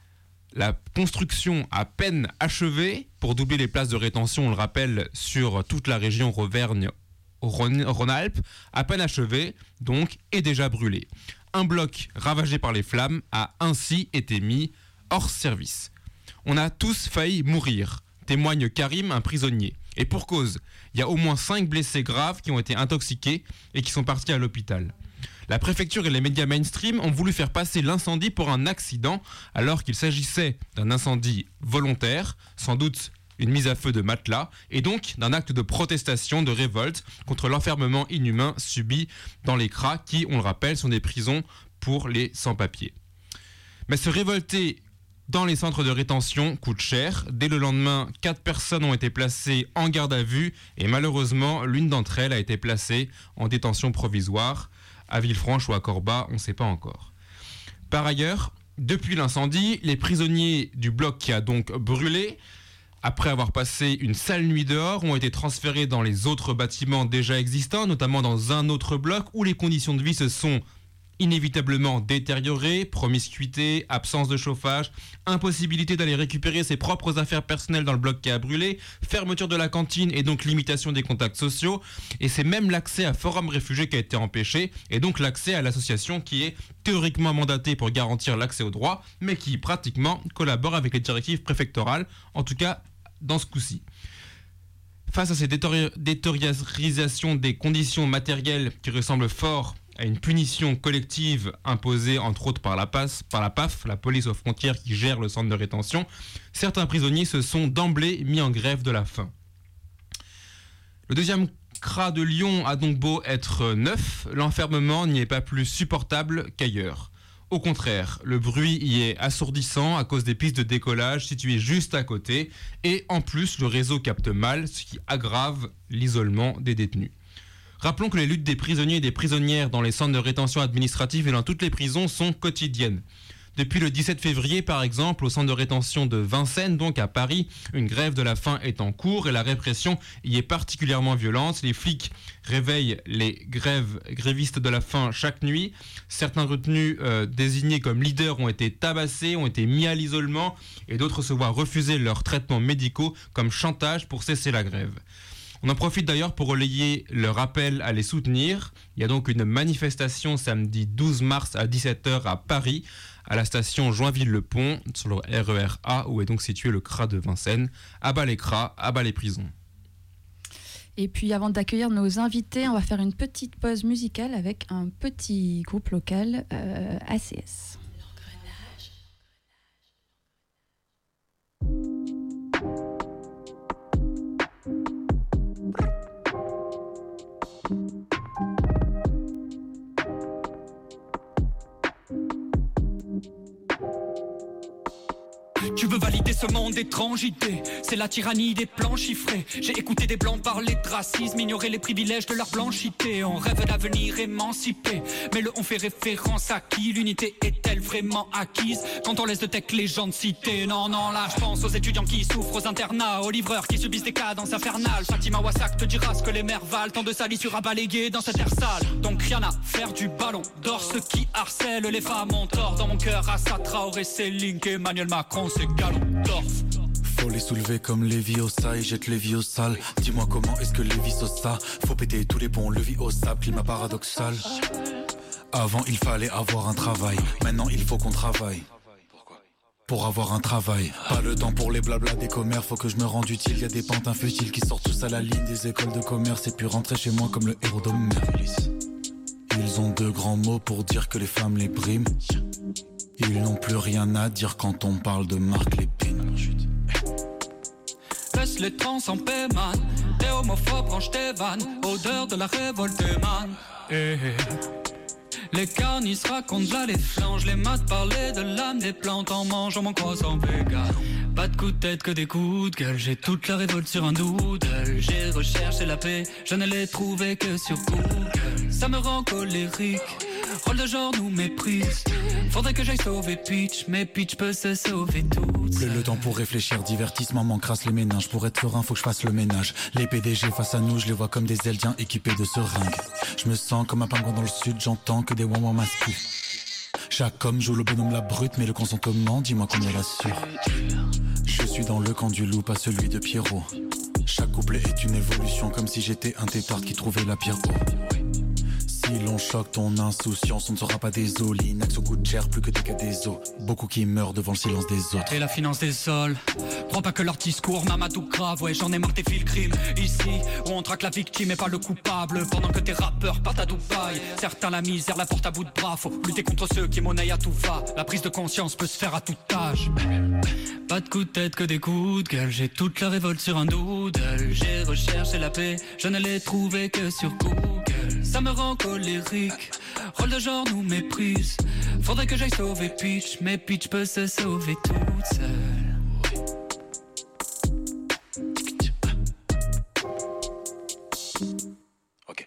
la construction à peine achevée pour doubler les places de rétention, on le rappelle, sur toute la région Auvergne-Rhône-Alpes, à peine achevée, donc, est déjà brûlée. Un bloc ravagé par les flammes a ainsi été mis hors service. On a tous failli mourir, témoigne Karim, un prisonnier. Et pour cause, il y a au moins cinq blessés graves qui ont été intoxiqués et qui sont partis à l'hôpital. La préfecture et les médias mainstream ont voulu faire passer l'incendie pour un accident alors qu'il s'agissait d'un incendie volontaire, sans doute une mise à feu de matelas, et donc d'un acte de protestation, de révolte contre l'enfermement inhumain subi dans les C R A qui, on le rappelle, sont des prisons pour les sans-papiers. Mais se révolter dans les centres de rétention coûte cher. Dès le lendemain, quatre personnes ont été placées en garde à vue et malheureusement, l'une d'entre elles a été placée en détention provisoire. À Villefranche ou à Corba, on ne sait pas encore. Par ailleurs, depuis l'incendie, les prisonniers du bloc qui a donc brûlé, après avoir passé une sale nuit dehors, ont été transférés dans les autres bâtiments déjà existants, notamment dans un autre bloc où les conditions de vie se sont inévitablement détériorée, promiscuité, absence de chauffage, impossibilité d'aller récupérer ses propres affaires personnelles dans le bloc qui a brûlé, fermeture de la cantine et donc limitation des contacts sociaux, et c'est même l'accès à Forum Réfugiés qui a été empêché, et donc l'accès à l'association qui est théoriquement mandatée pour garantir l'accès aux droits, mais qui pratiquement collabore avec les directives préfectorales, en tout cas dans ce coup-ci. Face à ces détériorisations des conditions matérielles qui ressemblent fort à une punition collective imposée entre autres par la P A S, par la P A F, la police aux frontières qui gère le centre de rétention, certains prisonniers se sont d'emblée mis en grève de la faim. Le deuxième C R A de Lyon a donc beau être neuf, l'enfermement n'y est pas plus supportable qu'ailleurs. Au contraire, le bruit y est assourdissant à cause des pistes de décollage situées juste à côté, et en plus le réseau capte mal, ce qui aggrave l'isolement des détenus. Rappelons que les luttes des prisonniers et des prisonnières dans les centres de rétention administrative et dans toutes les prisons sont quotidiennes. Depuis le dix-sept février, par exemple, au centre de rétention de Vincennes, donc à Paris, une grève de la faim est en cours et la répression y est particulièrement violente. Les flics réveillent les grèves, grévistes de la faim chaque nuit. Certains retenus euh, désignés comme leaders ont été tabassés, ont été mis à l'isolement et d'autres se voient refuser leurs traitements médicaux comme chantage pour cesser la grève. On en profite d'ailleurs pour relayer leur appel à les soutenir. Il y a donc une manifestation samedi douze mars à dix-sept heures à Paris, à la station Joinville-le-Pont, sur le R E R A, où est donc situé le C R A de Vincennes. À bas les C R A, à bas les prisons. Et puis avant d'accueillir nos invités, on va faire une petite pause musicale avec un petit groupe local, euh, A C S. Tu veux valider ce monde étrange idée, c'est la tyrannie des plans chiffrés. J'ai écouté des blancs parler de racisme, ignorer les privilèges de leur blanchité. On rêve d'avenir émancipé, mais le on fait référence à qui? L'unité est-elle vraiment acquise quand on laisse de tech les gens de cité? Non, non, là je pense aux étudiants qui souffrent, aux internats, aux livreurs qui subissent des cadences infernales. Fatima Wassak te dira ce que les mères valent, tant de salissures à balayer dans cette air sale. Donc rien à faire du ballon d'or, ceux qui harcèlent les femmes ont tort. Dans mon cœur, Assa Traoré c'est Link, Emmanuel Macron c'est Galon-Dorf. Faut les soulever comme Lévi-Ossa et jette Lévi au sale. Dis-moi comment est-ce que Lévi sauce ça? Faut péter tous les ponts, Lévi au sable, climat paradoxal. Avant il fallait avoir un travail, maintenant il faut qu'on travaille. Pour avoir un travail, pas le temps pour les blablas des commères. Faut que je me rende utile, y a des pantins futiles qui sortent tous à la ligne des écoles de commerce. Et puis rentrer chez moi comme le héros d'Homère. Ils ont de grands mots pour dire que les femmes les briment. Ils n'ont plus rien à dire quand on parle de Marc Lépine. Laisse les trans en paix man, t'es homophobe, range tes vannes. Odeur de la révolte man, eh, eh. Les carnis racontent là les flanges, les maths parlaient de l'âme des plantes en mangeant mon croissant vegan. Pas de coup de tête que des coups de gueule, j'ai toute la révolte sur un doodle. J'ai recherché la paix, je ne l'ai trouvée que sur Google. Ça me rend colérique, rôle de genre nous méprise. Faudrait que j'aille sauver Peach, mais Peach peut se sauver toute seule. Plus le temps pour réfléchir, divertissement m'encrasse les méninges. Pour être serein, faut que je fasse le ménage. Les P D G face à nous, je les vois comme des Eldiens équipés de seringues. Je me sens comme un pingouin dans le sud, j'entends que des ouin-ouin masqués. Chaque homme joue le bonhomme la brute, mais le consentement, dis-moi qu'on est l'assure. Je suis dans le camp du loup, pas celui de Pierrot. Chaque couplet est une évolution, comme si j'étais un tétard qui trouvait la pierre haut. Si l'on choque ton insouciance, on ne sera pas des os. L'inax au coûte cher, plus que des cas des os. Beaucoup qui meurent devant le silence des autres. Et la finance des sols, crois pas que leur discours m'amadou grave. Ouais, j'en ai marre des fils crimes. Ici, où on traque la victime et pas le coupable. Pendant que tes rappeurs partent à Dubaï. Certains la misère la portent à bout de bras. Faut lutter contre ceux qui monnaient à tout va. La prise de conscience peut se faire à tout âge. Pas de coup de tête que des coups de gueule. J'ai toute la révolte sur un doodle. J'ai recherché la paix, je ne l'ai trouvée que sur Google. Ça me rend colérique, rôle de genre nous méprise. Faudrait que j'aille sauver Peach, mais Peach peut se sauver toute seule. Ok.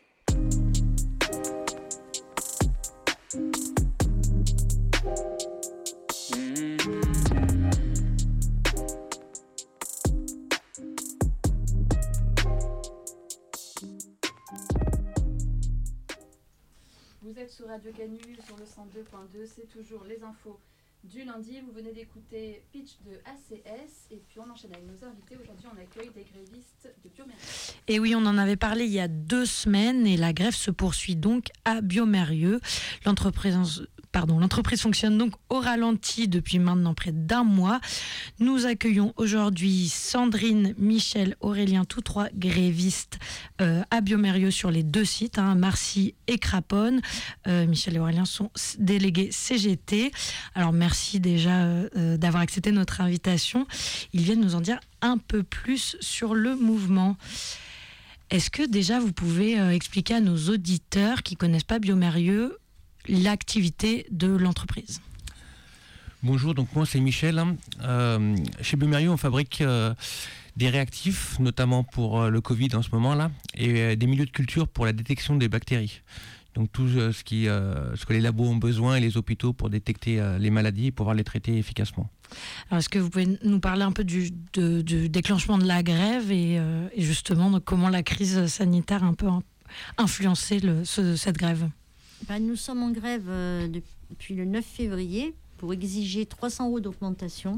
Vous êtes sur Radio Canu sur le cent deux point deux, c'est toujours les infos du lundi. Vous venez d'écouter Pitch de A C S et puis on enchaîne avec nos invités. Aujourd'hui, on accueille des grévistes de Biomérieux. Et oui, on en avait parlé il y a deux semaines et la grève se poursuit donc à Biomérieux. L'entreprise, pardon, l'entreprise fonctionne donc au ralenti depuis maintenant près d'un mois. Nous accueillons aujourd'hui Sandrine, Michel, Aurélien, tous trois grévistes euh, à Biomérieux sur les deux sites, hein, Marcy et Craponne. Euh, Michel et Aurélien sont délégués C G T. Alors merci déjà euh, d'avoir accepté notre invitation. Ils viennent nous en dire un peu plus sur le mouvement. Est-ce que déjà vous pouvez euh, expliquer à nos auditeurs qui ne connaissent pas Biomérieux l'activité de l'entreprise? Bonjour, donc moi c'est Michel. Euh, chez Biomérieux, on fabrique euh, des réactifs, notamment pour euh, le Covid en ce moment-là, et euh, des milieux de culture pour la détection des bactéries. Donc tout euh, ce, qui, euh, ce que les labos ont besoin et les hôpitaux pour détecter euh, les maladies et pouvoir les traiter efficacement. Alors est-ce que vous pouvez nous parler un peu du, de, du déclenchement de la grève et, euh, et justement de comment la crise sanitaire a un peu influencé le, ce, cette grève? Ben, nous sommes en grève euh, depuis le neuf février pour exiger trois cents euros d'augmentation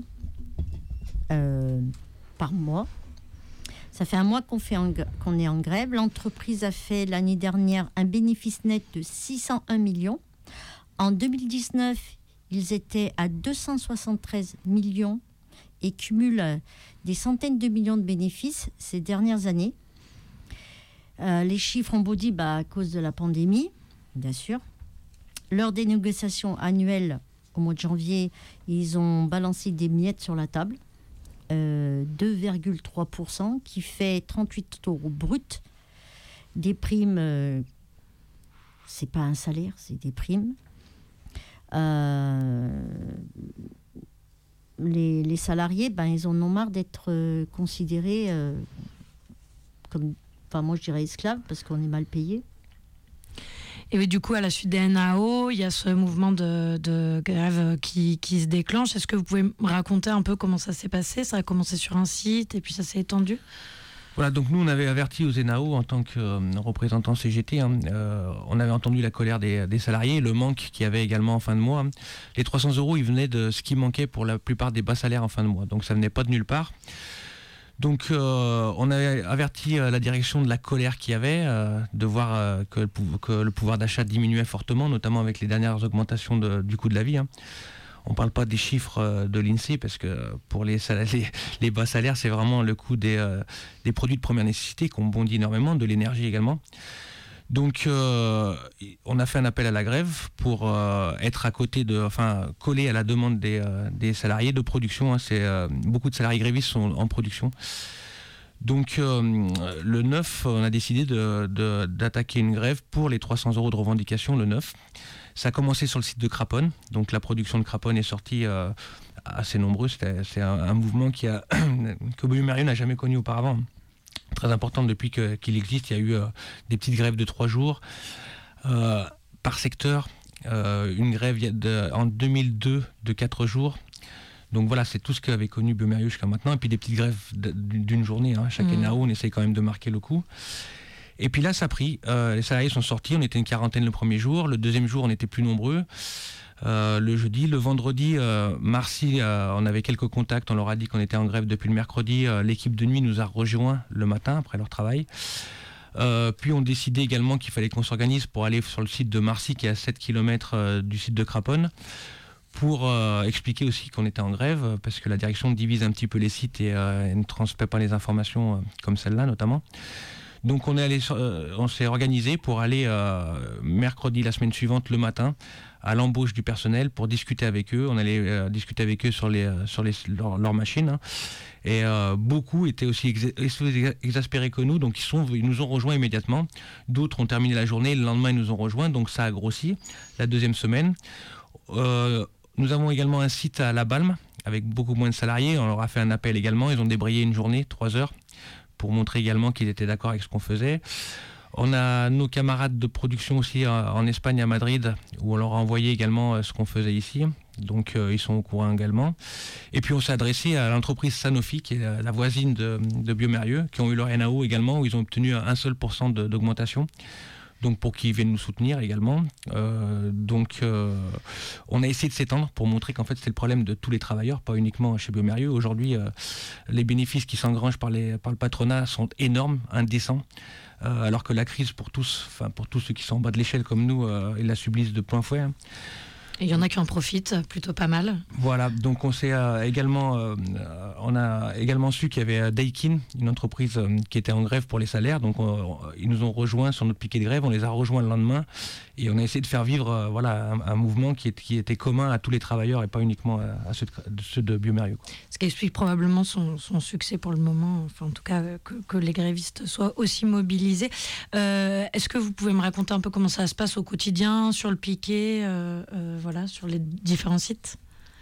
euh, par mois. Ça fait un mois qu'on, fait en, qu'on est en grève. L'entreprise a fait l'année dernière un bénéfice net de six cent un millions. En deux mille dix-neuf, ils étaient à deux cent soixante-treize millions et cumulent des centaines de millions de bénéfices ces dernières années. Euh, les chiffres ont boudi bah, à cause de la pandémie, bien sûr. Lors des négociations annuelles au mois de janvier, ils ont balancé des miettes sur la table. Euh, deux virgule trois pour cent qui fait trente-huit euros brut. Des primes, euh, c'est pas un salaire, c'est des primes. Euh, les, les salariés, ben, ils en ont marre d'être euh, considérés euh, comme, enfin moi je dirais esclaves, parce qu'on est mal payés. Et oui, du coup, à la suite des N A O, il y a ce mouvement de, de grève qui, qui se déclenche. Est-ce que vous pouvez me raconter un peu comment ça s'est passé? Ça a commencé sur un site et puis ça s'est étendu? Voilà, donc nous on avait averti aux N A O en tant que euh, représentant C G T, hein, euh, on avait entendu la colère des, des salariés, le manque qu'il y avait également en fin de mois. Les trois cents euros, ils venaient de ce qui manquait pour la plupart des bas salaires en fin de mois, donc ça venait pas de nulle part. Donc euh, on avait averti euh, la direction de la colère qu'il y avait, euh, de voir euh, que, le, que le pouvoir d'achat diminuait fortement, notamment avec les dernières augmentations de, du coût de la vie. Hein. On ne parle pas des chiffres de l'INSEE parce que pour les, salaires, les, les bas salaires, c'est vraiment le coût des, euh, des produits de première nécessité qui ont bondi énormément, de l'énergie également. Donc euh, on a fait un appel à la grève pour euh, être à côté de, enfin coller à la demande des, euh, des salariés de production. Hein, c'est, euh, beaucoup de salariés grévistes sont en production. Donc euh, le neuf, on a décidé de, de, d'attaquer une grève pour les trois cents euros de revendication le neuf. Ça a commencé sur le site de Craponne, donc la production de Craponne est sortie euh, assez nombreuse. C'était, c'est un, un mouvement qui a, que Beaulieu-Mérieux n'a jamais connu auparavant. Très important depuis que, qu'il existe, il y a eu euh, des petites grèves de trois jours euh, par secteur, euh, une grève de, en deux mille deux de quatre jours. Donc voilà, c'est tout ce qu'avait connu Beaulieu-Mérieux jusqu'à maintenant, et puis des petites grèves d'une journée. Hein. Chaque mmh. N A O, on essaye quand même de marquer le coup. Et puis là, ça a pris. Euh, les salariés sont sortis. On était une quarantaine le premier jour. Le deuxième jour, on était plus nombreux. Euh, le jeudi, le vendredi, euh, Marcy, euh, on avait quelques contacts. On leur a dit qu'on était en grève depuis le mercredi. Euh, l'équipe de nuit nous a rejoints le matin après leur travail. Euh, puis on décidait également qu'il fallait qu'on s'organise pour aller sur le site de Marcy, qui est à sept kilomètres euh, du site de Craponne, pour euh, expliquer aussi qu'on était en grève, parce que la direction divise un petit peu les sites et euh, ne transmet pas les informations euh, comme celle-là notamment. Donc on, est allé, euh, on s'est organisé pour aller euh, mercredi la semaine suivante le matin à l'embauche du personnel pour discuter avec eux. On allait euh, discuter avec eux sur, les, sur les, leurs leur machines. Hein. Et euh, beaucoup étaient aussi exa- exaspérés que nous, donc ils, sont, ils nous ont rejoints immédiatement. D'autres ont terminé la journée, le lendemain ils nous ont rejoints, donc ça a grossi la deuxième semaine. Euh, nous avons également un site à La Balme avec beaucoup moins de salariés. On leur a fait un appel également, ils ont débrayé une journée, trois heures, pour montrer également qu'ils étaient d'accord avec ce qu'on faisait. On a nos camarades de production aussi en Espagne, à Madrid, où on leur a envoyé également ce qu'on faisait ici. Donc euh, ils sont au courant également. Et puis on s'est adressé à l'entreprise Sanofi, qui est la voisine de, de Beaulieu-Mérieux, qui ont eu leur N A O également, où ils ont obtenu un seul pourcent de, d'augmentation. Donc pour qu'ils viennent nous soutenir également. Euh, donc euh, on a essayé de s'étendre pour montrer qu'en fait c'est le problème de tous les travailleurs, pas uniquement chez Beaulieu-Mérieux. Aujourd'hui, euh, les bénéfices qui s'engrangent par, les, par le patronat sont énormes, indécents, euh, alors que la crise pour tous, enfin pour tous ceux qui sont en bas de l'échelle comme nous, euh, ils la subissent de plein fouet. Hein. Et il y en a qui en profitent plutôt pas mal. Voilà, donc on s'est euh, également, euh, on a également su qu'il y avait Daikin, une entreprise euh, qui était en grève pour les salaires. Donc on, ils nous ont rejoints sur notre piquet de grève, on les a rejoints le lendemain et on a essayé de faire vivre euh, voilà un, un mouvement qui, est, qui était commun à tous les travailleurs et pas uniquement à, à ceux, de, ceux de Beaulieu-Mérieux. Ce qui explique probablement son, son succès pour le moment, enfin en tout cas que, que les grévistes soient aussi mobilisés. Euh, est-ce que vous pouvez me raconter un peu comment ça se passe au quotidien sur le piquet euh, euh, voilà, sur les différents sites?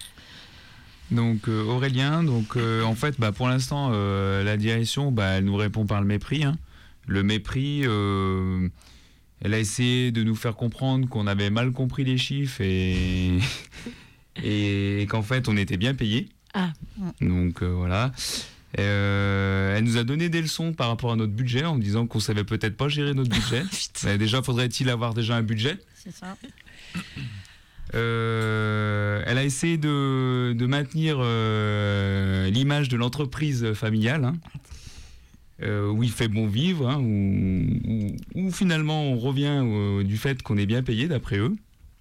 Donc euh, Aurélien, donc euh, en fait, bah, pour l'instant, euh, la direction, bah, elle nous répond par le mépris. Hein. Le mépris, euh, elle a essayé de nous faire comprendre qu'on avait mal compris les chiffres et, et qu'en fait, on était bien payé. Ah. Donc euh, voilà. Euh, elle nous a donné des leçons par rapport à notre budget en disant qu'on savait peut-être pas gérer notre budget. euh, déjà, faudrait-il avoir déjà un budget? C'est ça. Euh, elle a essayé de, de maintenir euh, l'image de l'entreprise familiale, hein, euh, où il fait bon vivre, hein, où, où, où finalement on revient euh, du fait qu'on est bien payé d'après eux.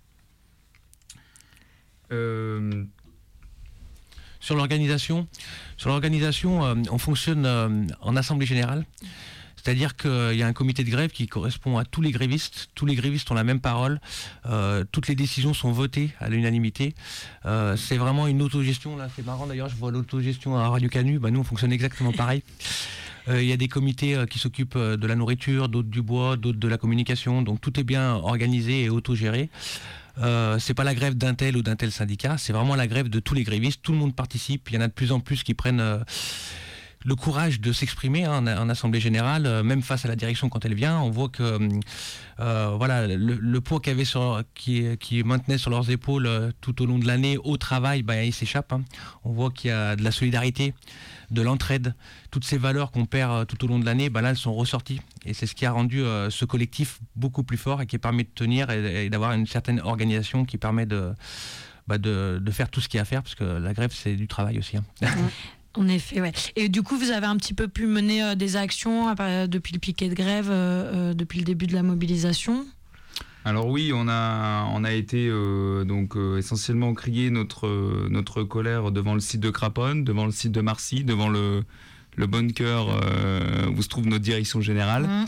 Euh... Sur l'organisation, sur l'organisation euh, on fonctionne euh, en assemblée générale. C'est-à-dire qu'il y a un comité de grève qui correspond à tous les grévistes. Tous les grévistes ont la même parole. Euh, toutes les décisions sont votées à l'unanimité. Euh, c'est vraiment une autogestion. Là, c'est marrant d'ailleurs, je vois l'autogestion à Radio Canu. Bah, nous, on fonctionne exactement pareil. Il euh, y a des comités euh, qui s'occupent de la nourriture, d'autres du bois, d'autres de la communication. Donc tout est bien organisé et autogéré. Euh, c'est pas la grève d'un tel ou d'un tel syndicat, c'est vraiment la grève de tous les grévistes. Tout le monde participe. Il y en a de plus en plus qui prennent euh, le courage de s'exprimer hein, en, en assemblée générale, euh, même face à la direction quand elle vient. On voit que euh, voilà, le, le poids qu'ils avaient sur, qui, qui maintenait sur leurs épaules euh, tout au long de l'année au travail, bah, il s'échappe. Hein. On voit qu'il y a de la solidarité, de l'entraide, toutes ces valeurs qu'on perd euh, tout au long de l'année, bah, là elles sont ressorties. Et c'est ce qui a rendu euh, ce collectif beaucoup plus fort et qui permet de tenir et, et d'avoir une certaine organisation qui permet de, bah, de, de faire tout ce qu'il y a à faire, parce que la grève c'est du travail aussi. Hein. En effet, ouais. Et du coup, vous avez un petit peu pu mener euh, des actions euh, depuis le piquet de grève, euh, euh, depuis le début de la mobilisation ? Alors oui, on a, on a été euh, donc euh, essentiellement crier notre, euh, notre colère devant le site de Craponne, devant le site de Marcy, devant le, le bunker euh, où se trouve notre direction générale. Mmh.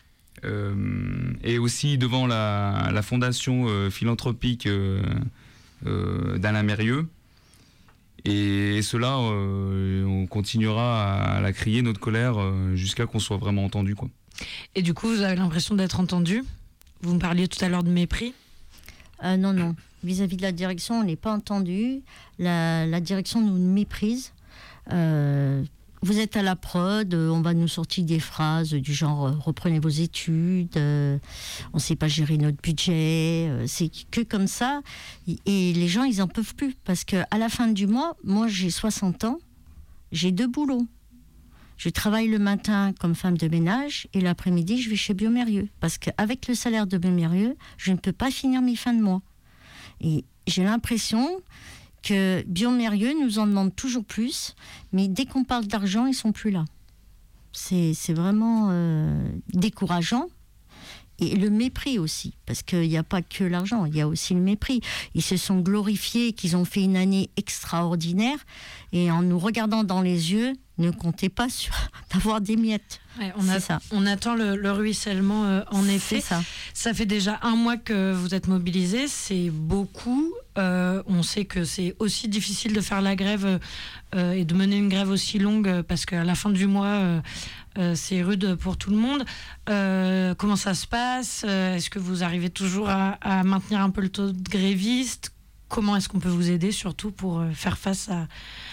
Euh, et aussi devant la, la fondation euh, philanthropique euh, euh, d'Alain Mérieux. Et cela, euh, on continuera à la crier, notre colère, euh, jusqu'à qu'on soit vraiment entendu, quoi. Et du coup, vous avez l'impression d'être entendu ? Vous me parliez tout à l'heure de mépris ? euh, Non, non. Vis-à-vis de la direction, on n'est pas entendu. La, la direction nous méprise. Euh, vous êtes à la prod, on va nous sortir des phrases du genre euh, « reprenez vos études euh, »,« on ne sait pas gérer notre budget euh, ». C'est que comme ça. Et les gens, ils n'en peuvent plus. Parce qu'à la fin du mois, moi, j'ai soixante ans, j'ai deux boulots. Je travaille le matin comme femme de ménage et l'après-midi, je vais chez Biomérieux. Parce qu'avec le salaire de Biomérieux, je ne peux pas finir mes fins de mois. Et j'ai l'impression que Biomérieux nous en demande toujours plus, mais dès qu'on parle d'argent, ils ne sont plus là. C'est, c'est vraiment euh, décourageant. Et le mépris aussi, parce qu'il n'y a pas que l'argent, il y a aussi le mépris. Ils se sont glorifiés qu'ils ont fait une année extraordinaire, et en nous regardant dans les yeux, ne comptez pas sur d'avoir des miettes. Ouais, on, a, ça. on attend le, le ruissellement, euh, en effet. Ça. ça fait déjà un mois que vous êtes mobilisés, c'est beaucoup. Euh, on sait que c'est aussi difficile de faire la grève euh, et de mener une grève aussi longue, parce qu'à la fin du mois, euh, euh, c'est rude pour tout le monde. Euh, comment ça se passe ? Est-ce que vous arrivez toujours à, à maintenir un peu le taux de grévistes ? Comment est-ce qu'on peut vous aider, surtout pour euh, faire face à,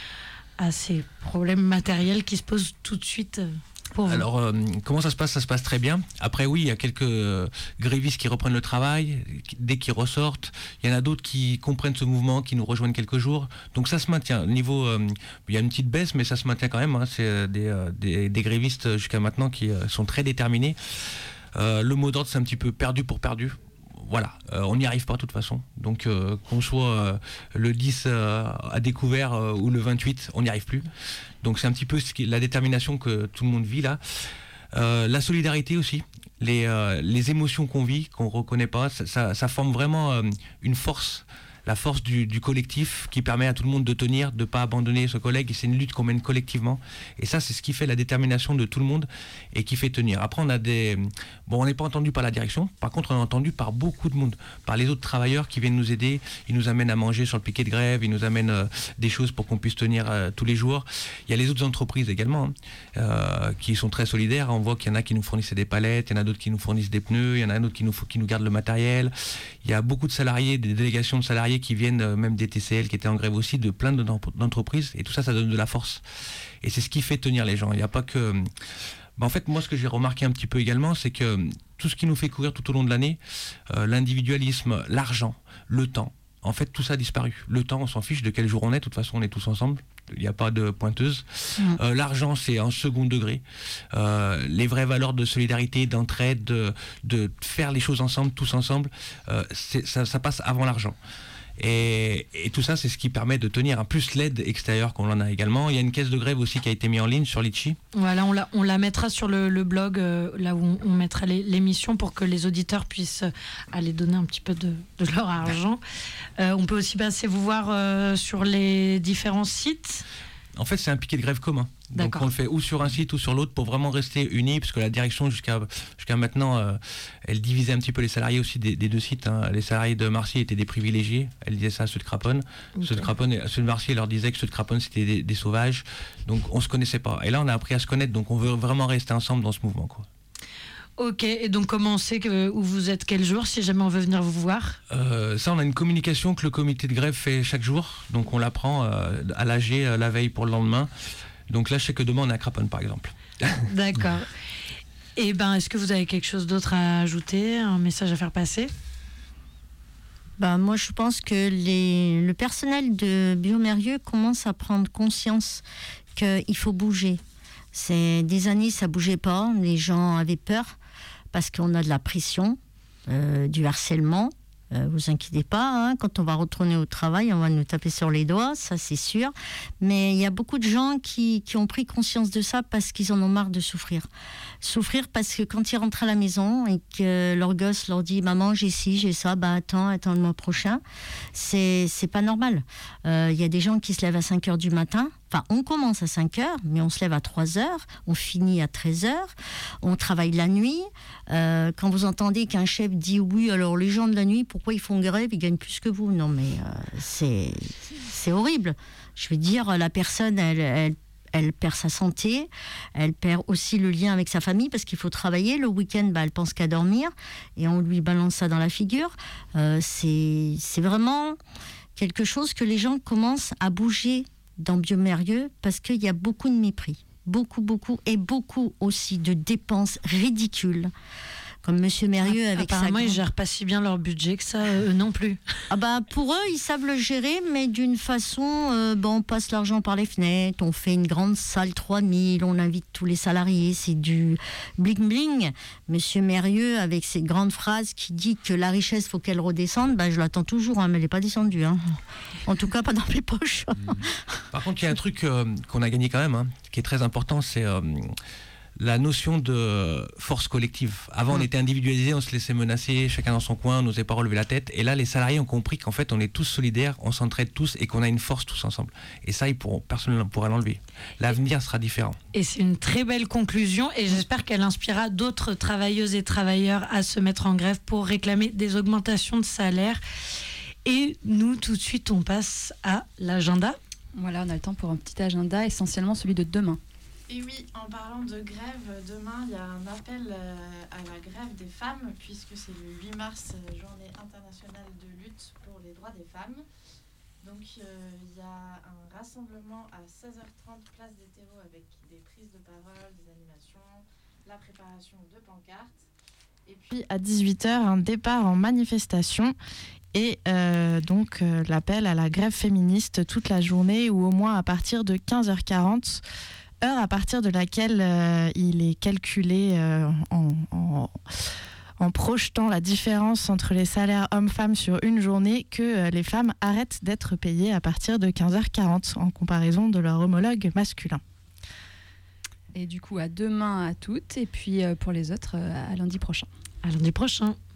à ces problèmes matériels qui se posent tout de suite euh, pour vous ? Alors, euh, comment ça se passe ? Ça se passe très bien. Après, oui, il y a quelques euh, grévistes qui reprennent le travail dès qu'ils ressortent. Il y en a d'autres qui comprennent ce mouvement, qui nous rejoignent quelques jours. Donc ça se maintient. Niveau, euh, il y a une petite baisse, mais ça se maintient quand même. Hein. C'est euh, des, euh, des, des grévistes jusqu'à maintenant qui euh, sont très déterminés. Euh, le mot d'ordre, c'est un petit peu perdu pour perdu. Voilà, euh, on n'y arrive pas de toute façon. Donc euh, qu'on soit euh, le dix euh, à découvert euh, ou le vingt-huit, on n'y arrive plus. Donc c'est un petit peu ce qui, la détermination que tout le monde vit là. Euh, la solidarité aussi, les, euh, les émotions qu'on vit, qu'on ne reconnaît pas, ça, ça, ça forme vraiment euh, une force. La force du, du collectif qui permet à tout le monde de tenir, de ne pas abandonner ce collègue. Et c'est une lutte qu'on mène collectivement. Et ça, c'est ce qui fait la détermination de tout le monde et qui fait tenir. Après, on a des... Bon, on n'est pas entendu par la direction. Par contre, on est entendu par beaucoup de monde. Par les autres travailleurs qui viennent nous aider. Ils nous amènent à manger sur le piquet de grève. Ils nous amènent euh, des choses pour qu'on puisse tenir euh, tous les jours. Il y a les autres entreprises également hein, euh, qui sont très solidaires. On voit qu'il y en a qui nous fournissent des palettes. Il y en a d'autres qui nous fournissent des pneus. Il y en a d'autres qui nous, qui nous gardent le matériel. Il y a beaucoup de salariés, des délégations de salariés qui viennent, euh, même des T C L qui étaient en grève aussi, de plein de, d'entreprises, et tout ça, ça donne de la force. Et c'est ce qui fait tenir les gens. Il n'y a pas que... Ben en fait, moi, ce que j'ai remarqué un petit peu également, c'est que tout ce qui nous fait courir tout au long de l'année, euh, l'individualisme, l'argent, le temps, en fait, tout ça a disparu. Le temps, on s'en fiche de quel jour on est, de toute façon, on est tous ensemble. Il n'y a pas de pointeuse. Mmh. Euh, l'argent, c'est en second degré. Euh, les vraies valeurs de solidarité, d'entraide, de, de faire les choses ensemble, tous ensemble, euh, c'est, ça, ça passe avant l'argent. Et, et tout ça, c'est ce qui permet de tenir. En plus, l'aide extérieure qu'on en a également. Il y a une caisse de grève aussi qui a été mise en ligne sur Litchi. Voilà, on la, on la mettra sur le, le blog, euh, là où on, on mettra les, l'émission pour que les auditeurs puissent aller donner un petit peu de, de leur argent. Euh, on peut aussi passer vous voir euh, sur les différents sites. En fait, c'est un piquet de grève commun. Donc on le fait ou sur un site ou sur l'autre pour vraiment rester unis, parce que la direction jusqu'à jusqu'à maintenant, euh, elle divisait un petit peu les salariés aussi des, des deux sites. Hein. Les salariés de Marcy étaient des privilégiés. Elle disait ça à ceux de Craponne. Okay. Ceux de Craponne, ceux de Marcy leur disaient que ceux de Craponne c'était des, des sauvages. Donc on se connaissait pas. Et là, on a appris à se connaître. Donc on veut vraiment rester ensemble dans ce mouvement, quoi. Ok, et donc comment on sait que, où vous êtes quel jour, si jamais on veut venir vous voir? Euh, ça, on a une communication que le comité de grève fait chaque jour. Donc on l'apprend euh, à l'A G euh, la veille pour le lendemain. Donc là, je sais que demain, on est à Craponne, par exemple. D'accord. Et ben, est-ce que vous avez quelque chose d'autre à ajouter, un message à faire passer? Ben, moi, je pense que les, le personnel de Biomérieux commence à prendre conscience qu'il faut bouger. C'est des années, ça bougeait pas. Les gens avaient peur parce qu'on a de la pression, euh, du harcèlement. Euh, vous inquiétez pas, hein, quand on va retourner au travail, on va nous taper sur les doigts, ça c'est sûr. Mais il y a beaucoup de gens qui, qui ont pris conscience de ça parce qu'ils en ont marre de souffrir. Souffrir parce que quand ils rentrent à la maison et que leur gosse leur dit « Maman, j'ai ci, j'ai ça, bah attends, attends le mois prochain », c'est, c'est pas normal. Il euh, y a des gens qui se lèvent à cinq heures du matin. Enfin, on commence à cinq heures, mais on se lève à trois heures, on finit à treize heures, on travaille la nuit. Euh, quand vous entendez qu'un chef dit « Oui, alors les gens de la nuit, pourquoi ils font grève, ils gagnent plus que vous ?» Non, mais euh, c'est, c'est horrible. Je veux dire, la personne, elle, elle, elle perd sa santé, elle perd aussi le lien avec sa famille, parce qu'il faut travailler. Le week-end, bah, elle pense qu'à dormir, et on lui balance ça dans la figure. Euh, c'est, c'est vraiment quelque chose que les gens commencent à bouger dans Biomérieux, parce qu'il y a beaucoup de mépris, beaucoup, beaucoup, et beaucoup aussi de dépenses ridicules. Comme Monsieur Mérieux avec Apparemment, sa... ils gèrent pas si bien leur budget que ça, eux non plus. Ah bah, pour eux, ils savent le gérer, mais d'une façon, euh, bon, on passe l'argent par les fenêtres, on fait une grande salle trois mille, on invite tous les salariés, c'est du bling-bling. Monsieur Mérieux, avec ses grandes phrases qui dit que la richesse, faut qu'elle redescende, bah, je l'attends toujours, hein, mais elle n'est pas descendue. Hein. En tout cas, pas dans mes poches. Par contre, il y a un truc euh, qu'on a gagné quand même, hein, qui est très important, c'est... Euh, la notion de force collective. Avant, on était individualisé, on se laissait menacer, chacun dans son coin, on n'osait pas relever la tête. Et là, les salariés ont compris qu'en fait, on est tous solidaires, on s'entraide tous et qu'on a une force tous ensemble. Et ça, ils pourront, personne ne pourra l'enlever. L'avenir sera différent. Et c'est une très belle conclusion et j'espère qu'elle inspirera d'autres travailleuses et travailleurs à se mettre en grève pour réclamer des augmentations de salaire. Et nous, tout de suite, on passe à l'agenda. Voilà, on a le temps pour un petit agenda, essentiellement celui de demain. Et oui, en parlant de grève, demain, il y a un appel à la grève des femmes, puisque c'est le huit mars, journée internationale de lutte pour les droits des femmes. Donc, euh, il y a un rassemblement à seize heures trente, place des terreaux, avec des prises de parole, des animations, la préparation de pancartes. Et puis, à dix-huit heures, un départ en manifestation. Et euh, donc, euh, l'appel à la grève féministe toute la journée, ou au moins à partir de quinze heures quarante, heure à partir de laquelle euh, il est calculé euh, en, en, en projetant la différence entre les salaires hommes-femmes sur une journée que euh, les femmes arrêtent d'être payées à partir de quinze heures quarante en comparaison de leur homologue masculin. Et du coup, à demain à toutes, et puis euh, pour les autres, euh, à lundi prochain. À lundi prochain.